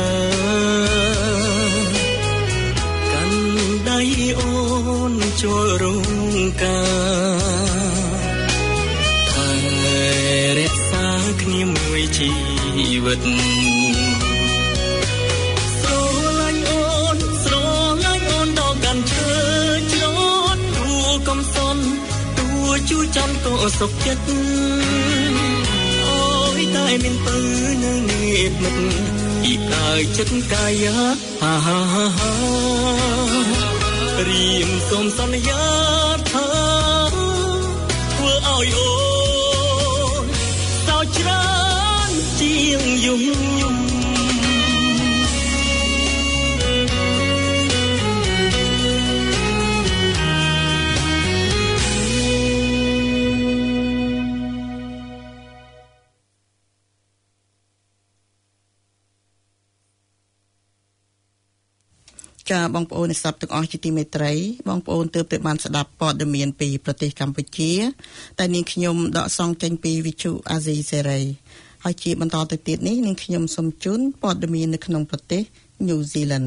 កាន់ដៃអូនចូលរងការហើយរក្សាគ្នាមួយជីវិតស្រឡាញ់អូនដល់កាន់ឈើកំសុំទួជួចំក៏សុខចិត្តអូយតែមានពើនៅនេះនឹកពីកាយចិត្តកាយាហាហាហារៀមសូមសន្យាថាធ្វើឲ្យអូនស្រោចច្រើនជាងយំបងប្អូនអ្នកស្ដាប់ទាំងអស់ជាទីមេត្រីបងប្អូនទើបតែបានស្ដាប់ព័ត៌មានពីប្រទេសកម្ពុជាតែនាងខ្ញុំដកសង្កចេញពីវិទ្យុអាស៊ីសេរីហើយជាបន្តទៅទៀតនេះនាងខ្ញុំសូមជូនព័ត៌មាននៅក្នុងប្រទេសញូហ្សេឡង់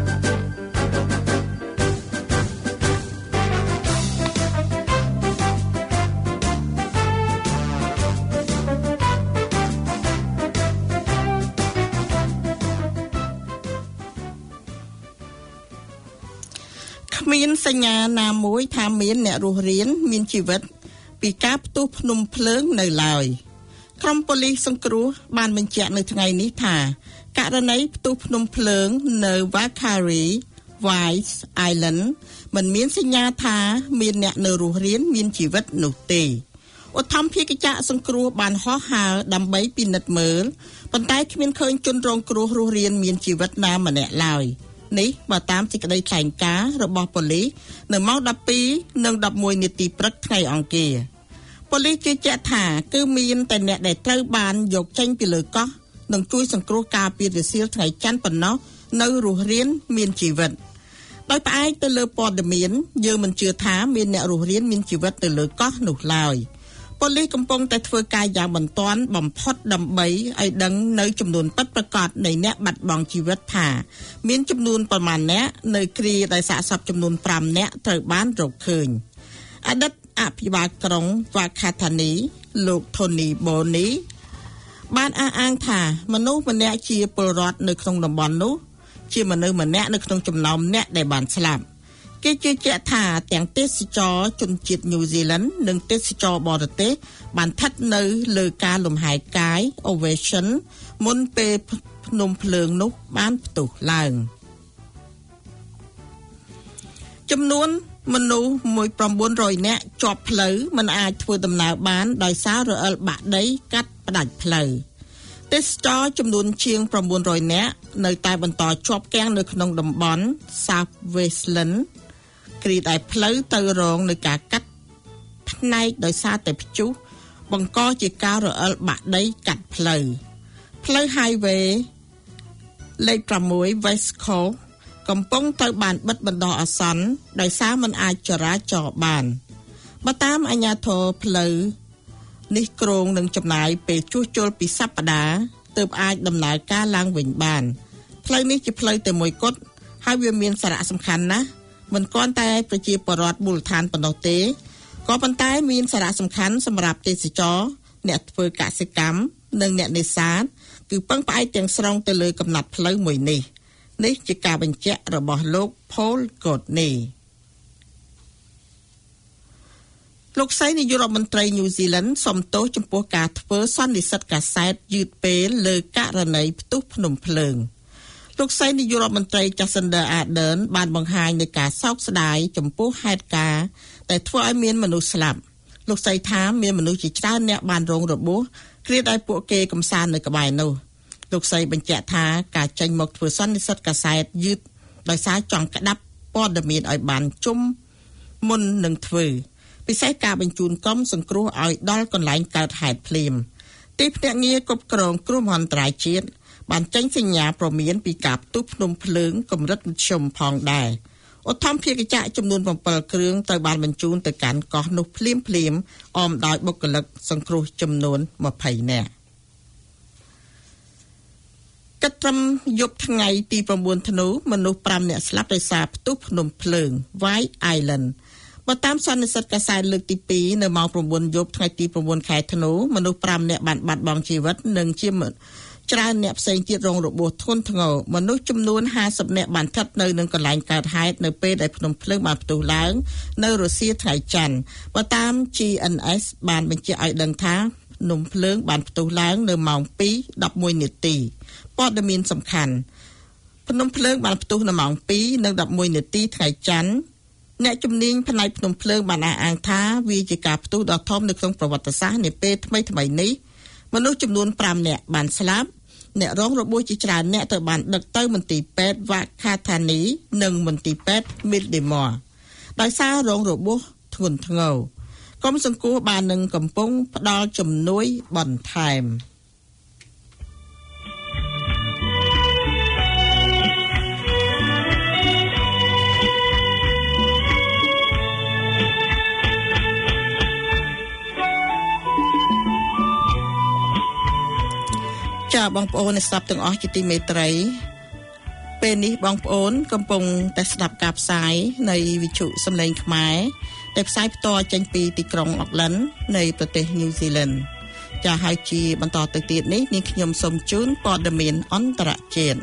មានសញ្ញាណាមួយថាមានអ្នករស់រានមានជីវិតពីការផ្ទុះភ្នំភ្លើងនៅឡើយក្រុមប៉ូលីសសង្គ្រោះបានបញ្ជាក់នៅថ្ងៃនេះថាករណីផ្ទុះភ្នំភ្លើងនៅ Valkyrie White Island មិនមានសញ្ញាថាមានអ្នកនៅរស់រានមានជីវិតនោះទេឧទ្ធម្ភាគចក្រសង្គ្រោះបានហោះហើរដើម្បីពិនិត្យមើលប៉ុន្តែគ្មានឃើញជនរងគ្រោះរស់រានមានជីវិតណាម្នាក់ឡើយនេះបើតាមសេចក្តីថ្លែងការណ៍របស់ប៉ូលីសនៅម៉ោង 12:11 នាទីព្រឹកថ្ងៃអង្គារប៉ូលីសជឿជាក់ថាគឺមានតែអ្នកដែលត្រូវបានយកចេញពីលើកោះនិងជួយសង្គ្រោះការពាររសៀលថ្ងៃច័ន្ទប៉ុណ្ណោះនៅរស់រានមានជីវិតដោយផ្អែកទៅលើព័ត៌មានយើងមិនជឿថាមានអ្នករស់រានមានជីវិតនៅលើកោះនោះឡើយប៉ូលីសកំពុងតែធ្វើការយ៉ាងបន្ទាន់បំផុតដើម្បីឲ្យដឹងនៅចំនួនពិតប្រាកដនៃអ្នកបាត់បង់ជីវិតថាមានចំនួនប្រមាណអ្នកនៅគ្រាដែលសាកសពចំនួន5អ្នកត្រូវបានរកឃើញអតីតអភិបាលក្រុងវ៉ាខាថានីលោក Tony Boni បានអះអាងថាមនុស្សម្នាក់ជាពលរដ្ឋនៅក្នុងតំបន់នោះជាមនុស្សម្នាក់នៅក្នុងចំណោមអ្នកដែលបានស្លាប់គេជឿជាក់ថាទាំងទេសចរជនជាតិញូហ្សេឡង់និងទេសចរបរទេសបានស្ថិតនៅលើការលំហែកាយ ovation មុនពេលភ្នំភ្លើងនោះបានផ្ទុះឡើងចំនួនមនុស្ស1900នាក់ជាប់ផ្លូវមិនអាចធ្វើដំណើរបានដោយសាររអិលបាក់ដីកាត់ផ្ដាច់ផ្លូវទេសចរចំនួនជាង900នាក់នៅតែបន្តជាប់គាំងនៅក្នុងតំបន់ South Westland គ្រាដែលផ្លូវទៅរងនឹងការកាត់ផ្នែកដោយសារតែព្យុះបង្កជាការរអិលបាក់ដីកាត់ផ្លូវ Highway លេខ6 West Coast កំពុងទៅបានបិទបណ្ដោះអាសន្នដោយសារមិនអាចចរាចរបានបើតាមអាជ្ញាធរផ្លូវនេះគ្រោងនឹងចំណាយពេលជួសជុលពីសប្តាហ៍ទើបអាចដំណើរការឡើងវិញបានផ្លូវនេះជាផ្លូវតែមួយគត់ហើយវាមានសារៈសំខាន់ណាស់មិនគ្រាន់តែប្រជាពលរដ្ឋមូលដ្ឋានប៉ុណ្ណោះទេក៏ប៉ុន្តែមានសារៈសំខាន់សម្រាប់ទេសចរអ្នកធ្វើកសិកម្មនិងអ្នកនេសាទគឺពឹងផ្អែកទាំងស្រុងទៅលើកំណត់ផ្លូវមួយនេះជាការបញ្ជាក់របស់លោក Paul Courtney លោកស្រីនាយករដ្ឋមន្ត្រីញូហ្សេឡង់សូមទោសចំពោះការធ្វើសន្និសីទកាសែតយឺតពេលលើករណីផ្ទុះភ្នំភ្លើងលោកស្រីនាយករដ្ឋមន្ត្រី Jacinda Ardern បានបង្ហាញនូវការសោកស្ដាយចំពោះហេតុការណ៍ដែលធ្វើឲ្យមានមនុស្សស្លាប់លោកស្រីថាមានមនុស្សជាច្រើនអ្នកបានរងរបួសគ្រាដែលពួកគេកំសាន្តនៅក្បែរនោះលោកស្រីបញ្ជាក់ថាការចេញមកធ្វើសន្និសីទកាសែតយឺតដោយសារចង់ក្តាប់ព័ត៌មានឲ្យបានជុំមុននឹងធ្វើពិសេសការបញ្ជូនក្រុមសង្គ្រោះឲ្យដល់កន្លែងកើតហេតុភ្លាមទីភ្នាក់ងារគ្រប់គ្រងគ្រោះមហន្តរាយជាតិបានចេញសញ្ញាព្រមានពីការផ្ទុះភ្នំភ្លើងកម្រិតមធ្យមផងដែរឧទ្ធម្ភាគចក្រចំនួន7គ្រឿងត្រូវបានបញ្ជូនទៅកាន់កោះនោះភ្លាមអមដោយបុគ្គលិកសង្គ្រោះចំនួន20នាក់គិតត្រឹមយប់ថ្ងៃទី9ធ្នូមនុស្ស5នាក់ស្លាប់ដោយសារផ្ទុះភ្នំភ្លើង White Island បើតាមសន្និសីទកាសែតលើកទី2នៅម៉ោង9យប់ថ្ងៃទី9ខែធ្នូមនុស្ស5នាក់បានបាត់បង់ជីវិតនិងជាច្រើនអ្នកផ្សេងទៀតរងរបួសធ្ងន់ធ្ងរមនុស្សចំនួន50នាក់បានស្ថិតនៅនឹងកន្លែងកើតហេតុនៅពេលដែលភ្នំភ្លើងបានផ្ទុះឡើងនៅរុស្ស៊ីថ្ងៃច័ន្ទបើតាម GNS បានបញ្ជាក់ឲ្យដឹងថាភ្នំភ្លើងបានផ្ទុះឡើងនៅម៉ោង 2:11 នាទីព័ត៌មានសំខាន់ភ្នំភ្លើងបានផ្ទុះនៅម៉ោង 2:11 នាទីថ្ងៃច័ន្ទអ្នកជំនាញផ្នែកភ្នំភ្លើងបានអះអាងថាវាជាការផ្ទុះដ៏ធំនៅក្នុងប្រវត្តិសាស្ត្រនាពេលថ្មីៗនេះមនុស្សចំនួន5នាក់បានស្លាប់អ្នករងរបួសជាច្រើនអ្នកត្រូវបានដឹកទៅមន្ទីរពេទ្យវ៉ាខាថានីនិងមន្ទីរពេទ្យមីលឌីម៉័រដោយសាររងរបួសធ្ងន់ធ្ងរក្រុមសង្គ្រោះបាននឹងកំពុងផ្ដល់ជំនួយបន្ថែមបងប្អូនអ្នកស្ដាប់ទាំងអស់ជាទីមេត្រីពេលនេះបងប្អូនកំពុងតែស្ដាប់ការផ្សាយនៃវិទ្យុសំឡេងខ្មែរដែលផ្សាយផ្ទាល់ចេញពីទីក្រុងអូកឡែននៃប្រទេសញូហ្សេឡង់ចា៎ហើយជាបន្តទៅទៀតនេះនាងខ្ញុំសូមជូនព័ត៌មានអន្តរជាតិ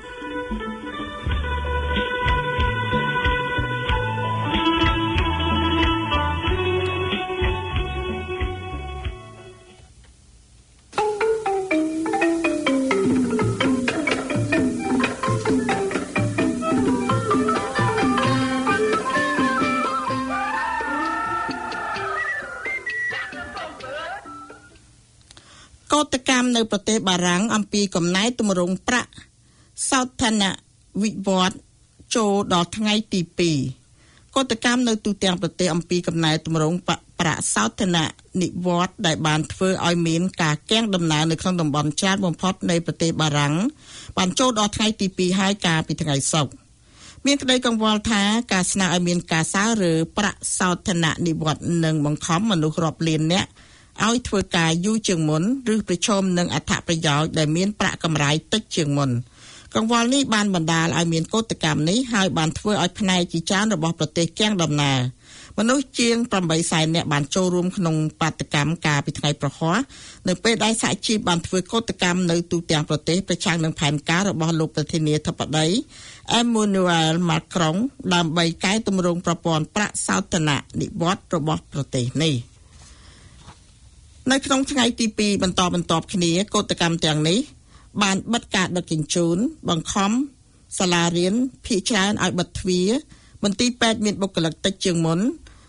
នៅប្រទេសបារាំងអំពីកំណែទម្រង់ប្រាក់សោធនវិវត្តចូលដល់ថ្ងៃទី2កតកម្មនៅទូទាំងប្រទេសអំពីកំណែទម្រង់ប្រាក់សោធននិវត្តដែលបានធ្វើឲ្យមានការកៀងដំណើរនៅក្នុងតំបន់ច្រើនបំផុតនៃប្រទេសបារាំងបានចូលដល់ថ្ងៃទី2ហើយកាលពីថ្ងៃសុក្រមានក្តីកង្វល់ថាការស្នើឲ្យមានការសើរើប្រាក់សោធននិវត្តនឹងបង្ខំមនុស្សរាប់លាននាក់ឲ្យធ្វើការយូរជាងមុនឬប្រឈមនឹងអត្ថប្រយោជន៍ដែលមានប្រាក់កម្រៃតិចជាងមុនកង្វល់នេះបានបណ្ដាលឲ្យមានកតកម្មនេះហើយបានធ្វើឲ្យផ្នែកជាច្រើនរបស់ប្រទេសកៀងដំណើរមនុស្សជាង800,000នាក់បានចូលរួមក្នុងបាតកម្មកាលពីថ្ងៃប្រហ័សនៅពេលដែលសហជីពបានធ្វើកតកម្មនៅទូទាំងប្រទេសប្រឆាំងនឹងផែនការរបស់លោកប្រធានាធិបតី Emmanuel Macron ដើម្បីកែតម្រង់ប្រព័ន្ធប្រាក់សោធននិវត្តរបស់ប្រទេសនេះនៅក្នុងថ្ងៃទី2បន្តគ្នាកតកម្មទាំងនេះបានបិទការដឹកជញ្ជូនបង្ខំសាលារៀនភាគច្រើនឲ្យបិទទ្វារមន្ទីរពេទ្យមានបុគ្គលិកតិចជាងមុន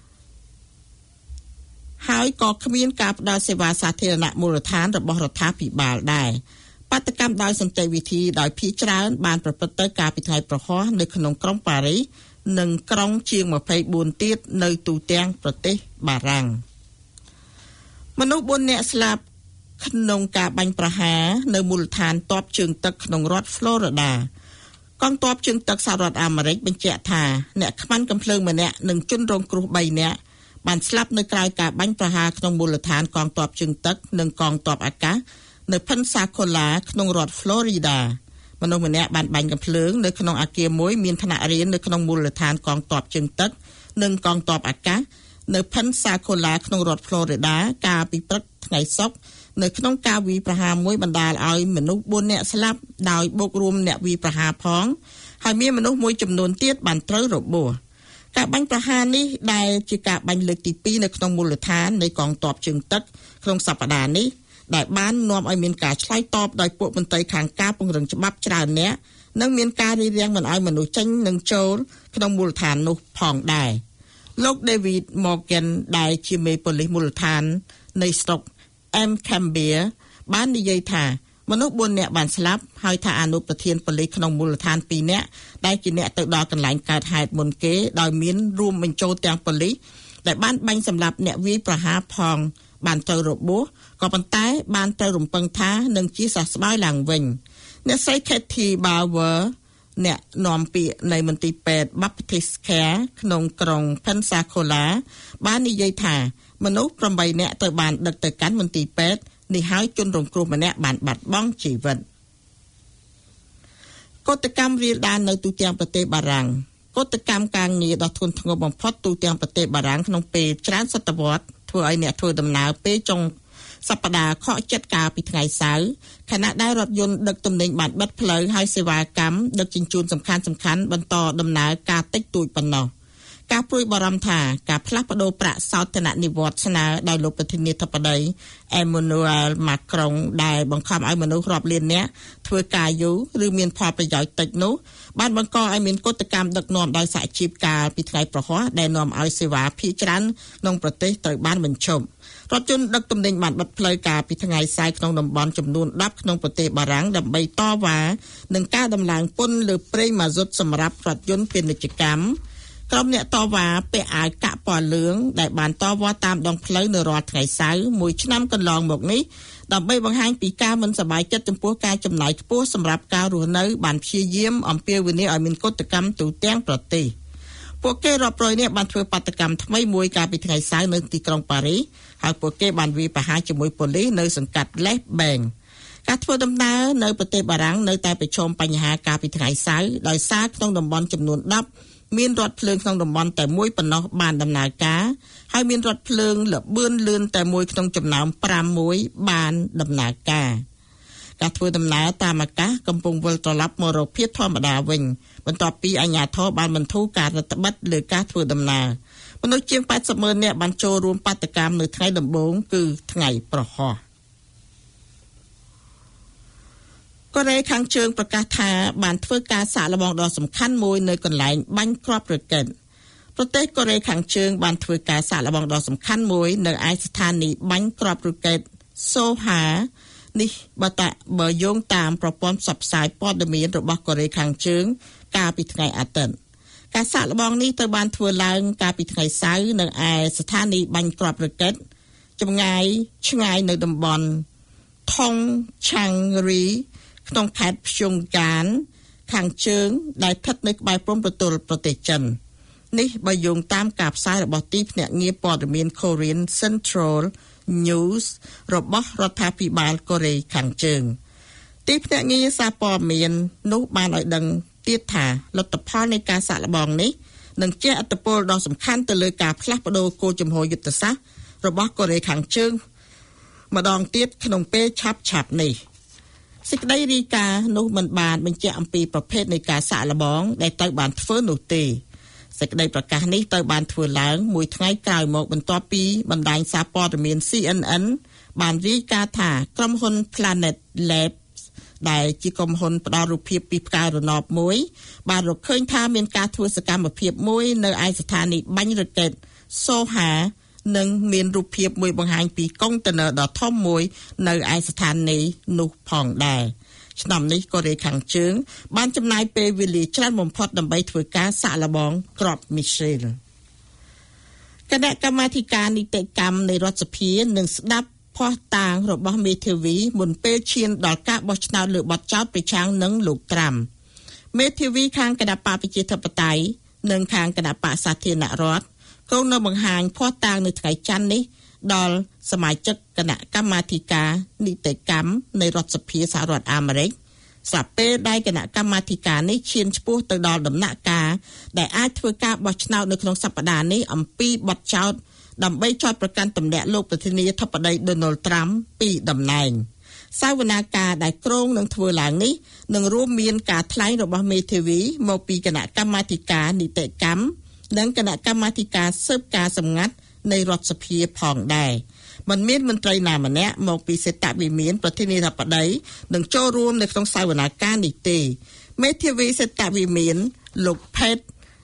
ហើយក៏គ្មានការផ្តល់សេវាសាធារណៈមូលដ្ឋានរបស់រដ្ឋាភិបាលដែរបាតកម្មដោយសន្តិវិធីដោយភាគច្រើនបានប្រព្រឹត្តទៅកាលពីថ្ងៃប្រហ័សនៅក្នុងក្រុងប៉ារីសនិងក្រុងជាង24ទៀតនៅទូទាំងប្រទេសបារាំងមនុស្ស4នាក់ស្លាប់ក្នុងការបាញ់ប្រហារនៅមូលដ្ឋានទ័ពជើងទឹកក្នុងរដ្ឋ Florida កងទ័ពជើងទឹកសហរដ្ឋអាមេរិកបញ្ជាក់ថាអ្នកខ្មាន់កាំភ្លើងម្នាក់និងជនរងគ្រោះ3នាក់បានស្លាប់នៅក្រៅការបាញ់ប្រហារក្នុងមូលដ្ឋានកងទ័ពជើងទឹកនិងកងទ័ពអាកាសនៅ Pensacola ក្នុងរដ្ឋ Florida មនុស្សម្នាក់បានបាញ់កាំភ្លើងនៅក្នុងអគារមួយមានថ្នាក់រៀននៅក្នុងមូលដ្ឋានកងទ័ពជើងទឹកនិងកងទ័ពអាកាសនៅ Pensacola ក្នុងរដ្ឋ Florida កាលពីព្រឹកថ្ងៃសុក្រនៅក្នុងការវាយប្រហារមួយបណ្ដាលឲ្យមនុស្ស4នាក់ស្លាប់ដោយបូករួមអ្នកវាយប្រហារផងហើយមានមនុស្សមួយចំនួនទៀតបានត្រូវរបួសការបាញ់ប្រហារនេះដែលជាការបាញ់លើកទី2នៅក្នុងមូលដ្ឋាននៃកងទ័ពជើងទឹកក្នុងសប្តាហ៍នេះដែលបាននាំឲ្យមានការឆ្លើយតបដោយពួកមន្ត្រីខាងការពង្រឹងច្បាប់ច្រើនអ្នកនិងមានការរារាំងមិនឲ្យមនុស្សចេញនិងចូលក្នុងមូលដ្ឋាននោះផងដែរលោក David Morgan ដែលជាមេប៉ូលីសមូលដ្ឋាននៃស្រុក Cambia បាននិយាយថាមនុស្ស4នាក់បានស្លាប់ហើយថាអនុប្រធានប៉ូលីសក្នុងមូលដ្ឋាន2នាក់ដែលជាអ្នកទៅដល់កន្លែងកើតហេតុមុនគេដោយមានរួមបញ្ចូលទាំងប៉ូលីសដែលបានបាញ់សម្លាប់អ្នកវាយប្រហារផងបានទៅរបួសក៏ប៉ុន្តែបានទៅរំពឹងថានឹងជាសះស្បើយឡើងវិញអ្នកស្រី Katie Bauer អ្នកនាំពាក្យនៃមន្ទីរពេទ្យ Baptist Care ក្នុងក្រុង Pensacola បាននិយាយថាមនុស្ស8នាក់ត្រូវបានដឹកទៅកាន់មន្ទីរពេទ្យនេះហើយជនរងគ្រោះម្នាក់បានបាត់បង់ជីវិតកតកម្មរាលដាលនៅទូទាំងប្រទេសបារាំងកតកម្មការងារដ៏ធ្ងន់ធ្ងរបំផុតទូទាំងប្រទេសបារាំងក្នុងពេលច្រើនសតវត្សធ្វើឲ្យអ្នកធ្វើដំណើរពេលចុងសប្តាហ៍ខកចិត្តកាលពីថ្ងៃសៅរ៍ខណៈដែលរថយន្តដឹកទំនិញបានបិទផ្លូវហើយសេវាកម្មដឹកជញ្ជូនសំខាន់ៗបន្តដំណើរការតិចតួចប៉ុណ្ណោះការព្រួយបារម្ភថាការផ្លាស់ប្តូរប្រាក់សោធននិវត្តន៍ស្នើដោយលោកប្រធានាធិបតី Emmanuel Macron ដែលបង្ខំឲ្យមនុស្សរាប់លាននាក់ធ្វើការយូរឬមានផលប្រយោជន៍តិចនោះបានបង្កឲ្យមានកតកម្មដឹកនាំដោយសហជីពកាលពីថ្ងៃប្រហ័សដែលនាំឲ្យសេវាភាគច្រើនក្នុងប្រទេសត្រូវបានបញ្ឈប់រថយន្តដឹកទំនិញបានបិទផ្លូវកាលពីថ្ងៃសៅរ៍ក្នុងតំបន់ចំនួន10ក្នុងប្រទេសបារាំងដើម្បីតវ៉ានឹងការដំឡើងពន្ធលើប្រេងម៉ាស៊ុតសម្រាប់រថយន្តពាណិជ្ជកម្មក្រុមអ្នកតវ៉ាពាក់អាវកាក់ពណ៌លឿងដែលបានតវ៉ាតាមដងផ្លូវនៅរាល់ថ្ងៃសៅរ៍មួយឆ្នាំកន្លងមកនេះដើម្បីបង្ហាញពីការមិនសប្បាយចិត្តចំពោះការចំណាយខ្ពស់សម្រាប់ការរស់នៅបានព្យាយាមអំពាវនាវឲ្យមានកតកម្មទូទាំងប្រទេសពួកគេរាប់រយនាក់បានធ្វើបាតកម្មថ្មីមួយកាលពីថ្ងៃសៅរ៍នៅទីក្រុងប៉ារីសហើយពួកគេបានវាយប្រហារជាមួយប៉ូលីសនៅសង្កាត់ Les Bains ការធ្វើដំណើរនៅប្រទេសបារាំងនៅតែប្រឈមបញ្ហាកាលពីថ្ងៃសៅរ៍ដោយសារក្នុងតំបន់ចំនួន10មានរថភ្លើងក្នុងតំបន់តែមួយប៉ុណ្ណោះបានដំណើរការហើយមានរថភ្លើងលបឿនលឿនតែមួយក្នុងចំណោម5មួយបានដំណើរការការធ្វើដំណើរតាមអាកាសកំពុងវិលត្រឡប់មករកភាពធម្មតាវិញបន្ទាប់ពីអាជ្ញាធរបានបន្ធូរការរដ្ឋបិទលើការធ្វើដំណើរមនុស្សជាង 80,000 នាក់បានចូលរួមបាតកម្មនៅថ្ងៃដំបូងគឺថ្ងៃប្រហ័សកូរ៉េខាងជើងប្រកាសថាបានធ្វើការសាកល្បងដ៏សំខាន់មួយនៅកន្លែងបាញ់គ្រាប់រ៉េកេតប្រទេសកូរ៉េខាងជើងបានធ្វើការសាកល្បងដ៏សំខាន់មួយនៅឯស្ថានីយ៍បាញ់គ្រាប់រ៉េកេតសូហានេះបើយោងតាមប្រព័ន្ធផ្សព្វផ្សាយព័ត៌មានរបស់កូរ៉េខាងជើងកាលពីថ្ងៃអាទិត្យការសាកល្បងនេះត្រូវបានធ្វើឡើងកាលពីថ្ងៃសៅរ៍នៅឯស្ថានីយ៍បាញ់គ្រាប់រ៉េកេតចម្ងាយឆ្ងាយនៅតំបន់ថុងឆាំងរីក្នុងខេត្តព្យុងកានខាងជើងដែលស្ថិតនៅក្បែរព្រំប្រទល់ប្រទេសចិននេះបើយោងតាមការផ្សាយរបស់ទីភ្នាក់ងារព័ត៌មាន Korean Central News របស់រដ្ឋាភិបាលកូរ៉េខាងជើងទីភ្នាក់ងារសារព័ត៌មាននោះបានឲ្យដឹងទៀតថាលទ្ធផលនៃការសាកល្បងនេះនឹងជះឥទ្ធិពលដ៏សំខាន់ទៅលើការផ្លាស់ប្តូរគោលជំហរយុទ្ធសាស្ត្ររបស់កូរ៉េខាងជើងម្ដងទៀតក្នុងពេលឆាប់នេះសេចក្តីរាយការណ៍នោះមិនបានបញ្ជាក់អំពីប្រភេទនៃការសាកល្បងដែលត្រូវបានធ្វើនោះទេសេចក្តីប្រកាសនេះត្រូវបានធ្វើឡើងមួយថ្ងៃក្រោយមកបន្ទាប់ពីបណ្ដាញសារព័ត៌មាន CNN បានរាយការណ៍ថាក្រុមហ៊ុន Planet Labs ដែលជាក្រុមហ៊ុនផ្ដល់រូបភាពពីផ្កាយរណបមួយបានរកឃើញថាមានការធ្វើសកម្មភាពមួយនៅឯស្ថានីយ៍បាញ់រ៉ុកែតសូហានិងមានរូបភាពមួយបង្ហាញពីកុងតឺន័រដ៏ធំមួយនៅឯស្ថានីយ៍នោះផងដែរឆ្នាំនេះកូរ៉េខាងជើងបានចំណាយពេលវេលាច្រើនបំផុតដើម្បីធ្វើការសាកល្បងគ្រាប់មីសេលគណៈកម្មាធិការនីតិកម្មនៃរដ្ឋសភានឹងស្ដាប់ភស្តុតាងរបស់មេធាវីមុនពេលឈានដល់ការបោះឆ្នោតលើបទចោទប្រឆាំងនឹងលោកត្រាំមេធាវីខាងគណៈបកប្រជាធិបតេយ្យនិងខាងគណៈបកសាធារណរដ្ឋគង់នៅបង្ហាញភស្តុតាងនៅថ្ងៃច័ន្ទនេះដល់សមាជិកគណៈកម្មាធិការនីតិកម្មនៃរដ្ឋសភាសហរដ្ឋអាមេរិកស្រាប់ពេលដែលគណៈកម្មាធិការនេះឈានឆ្ពោះទៅដល់ដំណាក់កាលដែលអាចធ្វើការបោះឆ្នោតនៅក្នុងសប្តាហ៍នេះអំពីបទចោទដើម្បីចោទប្រកាន់ទម្លាក់លោកប្រធានាធិបតី Donald Trump ពីតំណែងសាវនាការដែលគ្រោងនឹងធ្វើឡើងនេះនឹងរួមមានការថ្លែងរបស់មេធាវីមកពីគណៈកម្មាធិការនីតិកម្មនិងគណៈកម្មាធិការស៊ើបការសម្ងាត់នៃរដ្ឋសភាផងដែរមិនមានមន្ត្រីណាម្នាក់មកពីសេតវិមានប្រធានាធិបតីនឹងចូលរួមនៅក្នុងសាវនាការនេះទេមេធាវីសេតវិមានលោក Pat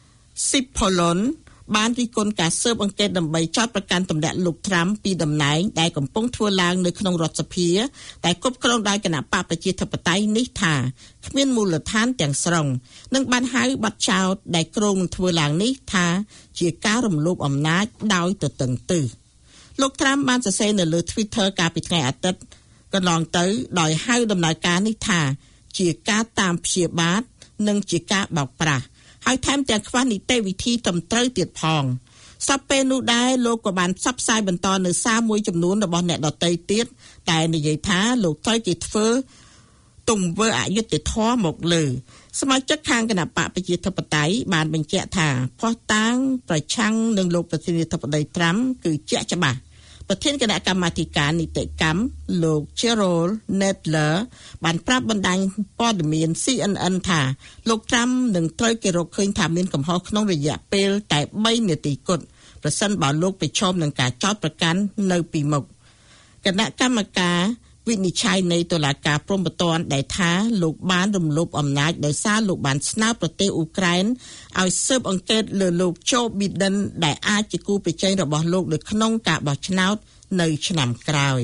Cipollone បានរិះគន់ការស៊ើបអង្កេតដើម្បីចោទប្រកាន់ទម្លាក់លោកត្រាំពីតំណែងដែលកំពុងធ្វើឡើងនៅក្នុងរដ្ឋសភាតែគ្រប់គ្រងដោយគណៈបកប្រជាធិបតេយ្យនេះថាគ្មានមូលដ្ឋានទាំងស្រុងនិងបានហៅបទចោទដែលគ្រោងនឹងធ្វើឡើងនេះថាជាការរំលោភអំណាចដោយទទឹងទិសលោកត្រាំបានសរសេរនៅលើ Twitter កាលពីថ្ងៃអាទិត្យកន្លងទៅដោយហៅដំណើរការនេះថាជាការតាមព្យាបាទនិងជាការបោកប្រាស់ហើយថែមទាំងខ្វះនីតិវិធីត្រឹមត្រូវទៀតផងសពពេលនោះដែរលោកក៏បានផ្សព្វផ្សាយបន្តនៅសារមួយចំនួនរបស់អ្នកដទៃទៀតតែនិយាយថាលោកត្រូវគេធ្វើទង្វើអយុត្តិធម៌មកលើសមាជិកខាងគណៈបកប្រជាធិបតេយ្យបានបញ្ជាក់ថាភស្តុតាងប្រឆាំងនឹងលោកប្រធានាធិបតីត្រាំគឺជាក់ច្បាស់ប្រធានគណៈកម្មាធិការនីតិកម្មលោក Jerrold Nadler បានប្រាប់បណ្ដាញព័ត៌មាន CNN ថាលោកត្រាំនឹងត្រូវគេរកឃើញថាមានកំហុសក្នុងរយៈពេលតែ3នាទីគត់ប្រសិនបើលោកប្រឈមនឹងការចោទប្រកាន់នៅពីមុខគណៈកម្មការវិនិច្ឆ័យនៃតុលាការព្រហ្មទណ្ឌដែលថាលោកបានរំលោភអំណាចដោយសារលោកបានស្នើប្រទេសអ៊ុក្រែនឲ្យស៊ើបអង្កេតលើលោក Joe Biden ដែលអាចជាគូប្រជែងរបស់លោកនៅក្នុងការបោះឆ្នោតនៅឆ្នាំក្រោយ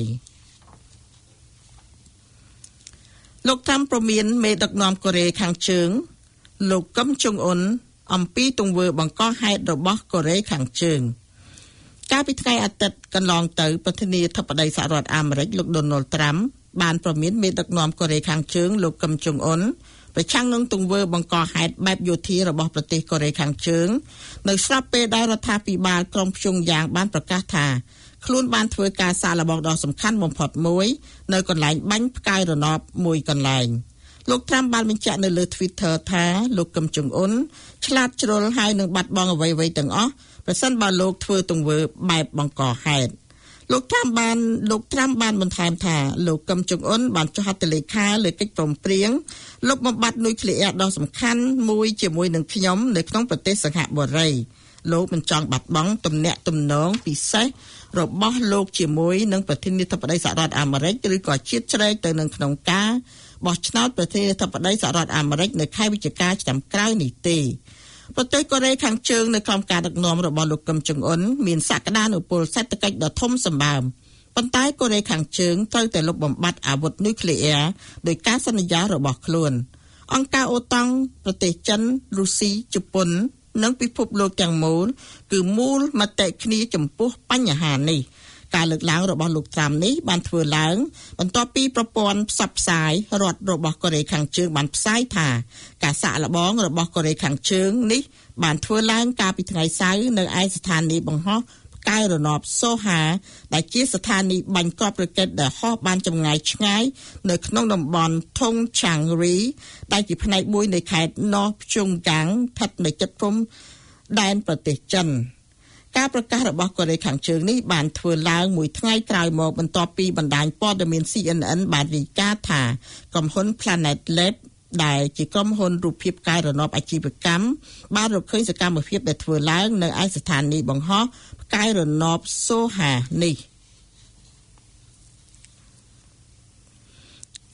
លោកត្រាំប្រមានមេដឹកនាំកូរ៉េខាងជើងលោកកឹមចុងអ៊ុនអំពីទង្វើបង្កហេតុរបស់កូរ៉េខាងជើងកាលពីថ្ងៃអាទិត្យកន្លងទៅប្រធានាធិបតីសហរដ្ឋអាមេរិកលោក Donald Trump បានប្រមានមេដឹកនាំកូរ៉េខាងជើងលោកកឹមចុងអ៊ុនប្រឆាំងនឹងទង្វើបង្កហេតុបែបយោធារបស់ប្រទេសកូរ៉េខាងជើងនៅស្រាប់ពេលដែលរដ្ឋាភិបាលក្រុងព្យុងយ៉ាងបានប្រកាសថាខ្លួនបានធ្វើការសាកល្បងដ៏សំខាន់បំផុតមួយនៅកន្លែងបាញ់ផ្កាយរណបមួយកន្លែងលោកត្រាំបានបញ្ជាក់នៅលើ Twitter ថាលោកកឹមចុងអ៊ុនឆ្លាតជ្រុលហើយនឹងបាត់បង់អ្វីៗទាំងអស់ប្រសិនបើលោកធ្វើទង្វើបែបបង្កហេតុលោកត្រាំបានបន្ថែមថាលោកកឹមចុងអ៊ុនបានចុះហត្ថលេខាលើកិច្ចព្រមព្រៀងលុបបំបាត់នុយក្លេអ៊ែរដ៏សំខាន់មួយជាមួយនឹងខ្ញុំនៅក្នុងប្រទេសសិង្ហបុរីលោកមិនចង់បាត់បង់ទំនាក់ទំនងពិសេសរបស់លោកជាមួយនឹងប្រធានាធិបតីសហរដ្ឋអាមេរិកឬក៏ជាតិជ្រែកទៅនឹងក្នុងការបោះឆ្នោតប្រធានាធិបតីសហរដ្ឋអាមេរិកនៅខែវិច្ឆិកាឆ្នាំក្រោយនេះទេប្រទេសកូរ៉េខាងជើងនៅក្រោមការដឹកនាំរបស់លោកកឹមចុងអ៊ុនមានសក្តានុពលសេដ្ឋកិច្ចដ៏ធំសម្បើមប៉ុន្តែកូរ៉េខាងជើងត្រូវតែលុបបំបាត់អាវុធនុយក្លេអ៊ែរដោយការសន្យារបស់ខ្លួនអង្គការអូតង់ប្រទេសចិនរុស្ស៊ីជប៉ុននិងពិភពលោកទាំងមូលគឺមូលមតិគ្នាចំពោះបញ្ហានេះការលើកឡើងរបស់លោកត្រាំនេះបានធ្វើឡើងបន្ទាប់ពីប្រព័ន្ធផ្សព្វផ្សាយរដ្ឋរបស់កូរ៉េខាងជើងបានផ្សាយថាការសាកល្បងរបស់កូរ៉េខាងជើងនេះបានធ្វើឡើងកាលពីថ្ងៃសៅរ៍នៅឯស្ថានីយ៍បង្ហោះផ្កាយរណបសូហាដែលជាស្ថានីយ៍បាញ់គ្រាប់រ៉ុកែតដែលហោះបានចម្ងាយឆ្ងាយនៅក្នុងតំបន់ថុងឆាងរីដែលជាផ្នែកមួយនៃខេត្តណូសព្យុងកាំងស្ថិតនៅជិតព្រំដែនប្រទេសចិនការប្រកាសរបស់កូរ៉េខាងជើងនេះបានធ្វើឡើងមួយថ្ងៃក្រោយមកបន្ទាប់ពីបណ្ដាញព័ត៌មាន CNN បានរាយការណ៍ថាក្រុមហ៊ុន Planet Labs ដែលជាក្រុមហ៊ុនរូបភាពផ្កាយរណបអាជីវកម្មបានរកឃើញសកម្មភាពដែលធ្វើឡើងនៅឯស្ថានីយ៍បង្ហោះផ្កាយរណបសូហានេះតើ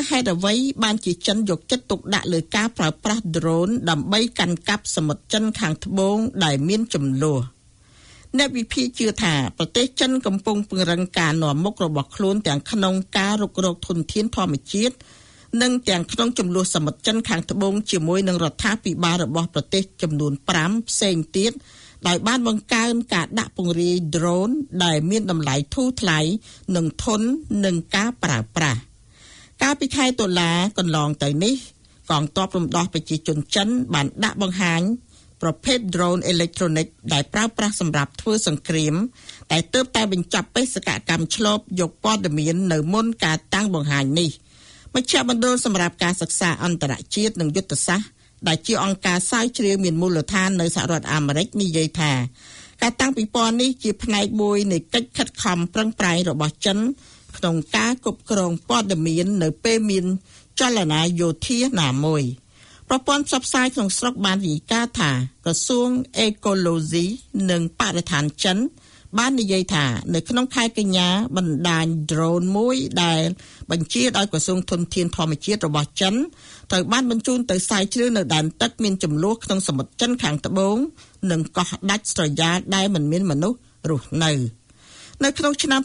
ហេតុអ្វីបានជាចិនយកចិត្តទុកដាក់លើការប្រើប្រាស់ drone ដើម្បីកាន់កាប់សមុទ្រចិនខាងត្បូងដែលមានចំនួនអ្នកវិភាគជឿថាប្រទេសចិនកំពុងពង្រឹងការនាំមុខរបស់ខ្លួនទាំងក្នុងការរុករកធនធានធម្មជាតិនិងទាំងក្នុងចំនួនសមុទ្រចិនខាងត្បូងជាមួយនឹងរដ្ឋាភិបាលរបស់ប្រទេសចំនួន5ផ្សេងទៀតដោយបានបង្កើនការដាក់ពង្រាយ drone ដែលមានតម្លៃធូរថ្លៃនិងធន់នឹងការប្រើប្រាស់កាលពីខែតុលាកន្លងទៅនេះកងទ័ពរំដោះប្រជាជនចិនបានដាក់បង្ហាញប្រភេទ drone electronic ដែលប្រើប្រាស់សម្រាប់ធ្វើសង្គ្រាមតែទើបតែបញ្ចប់បេសកកម្មឆ្លប់យកព័ត៌មាននៅមុនការតាំងបង្ហាញនេះមជ្ឈមណ្ឌលសម្រាប់ការសិក្សាអន្តរជាតិនិងយុទ្ធសាស្ត្រដែលជាអង្គការស្រាវជ្រាវមានមូលដ្ឋាននៅសហរដ្ឋអាមេរិកនិយាយថាការតាំងពិព័រណ៍នេះជាផ្នែកមួយនៃកិច្ចខិតខំប្រឹងប្រែងរបស់ចិនក្នុងការគ្រប់គ្រងព័ត៌មាននៅពេលមានចលនាយោធាណាមួយប្រព័ន្ធផ្សព្វផ្សាយក្នុងស្រុកបានរាយការណ៍ថាក្រសួងអេកូឡូស៊ីនិងបរិស្ថានចិនបាននិយាយថានៅក្នុងខែកញ្ញាបណ្ដាញ drone មួយដែលបញ្ជាដោយក្រសួងធនធានធម្មជាតិរបស់ចិនត្រូវបានបញ្ជូនទៅស្រាវជ្រាវនៅដែនទឹកមានចំនួនក្នុងសមុទ្រចិនខាងត្បូងនិងកោះដាច់ស្រយាលដែលមិនមានមនុស្សរស់នៅក្នុងឆ្នាំ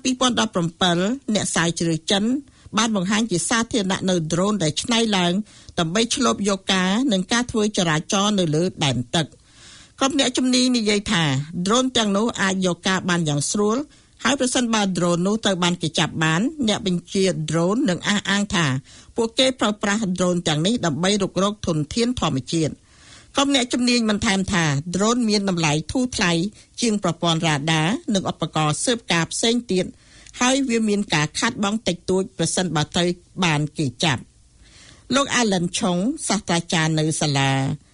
2017អ្នកស្រាវជ្រាវចិនបានបង្ហាញជាសាធារណៈនៅ drone ដែលច្នៃឡើងដើម្បីឆ្លប់យកការនិងការធ្វើចរាចរណ៍នៅលើដែនទឹកក្រុមអ្នកជំនាញនិយាយថា drone ទាំងនោះអាចយកការបានយ៉ាងស្រួលហើយប្រសិនបើ drone នោះត្រូវបានគេចាប់បានអ្នកបញ្ជា drone នឹងអះអាងថាពួកគេប្រើប្រាស់ drone ទាំងនេះដើម្បីរុករកធនធានធម្មជាតិក្រុមអ្នកជំនាញបន្ថែមថា drone មានតម្លៃធូរថ្លៃជាងប្រព័ន្ធរ៉ាដានិងឧបករណ៍ស៊ើបការផ្សេងទៀតហើយវាមានការខាតបង់តិចតួចប្រសិនបើត្រូវបានគេចាប់លោក Alan Chong សាស្ត្រាចារ្យនៅសាលា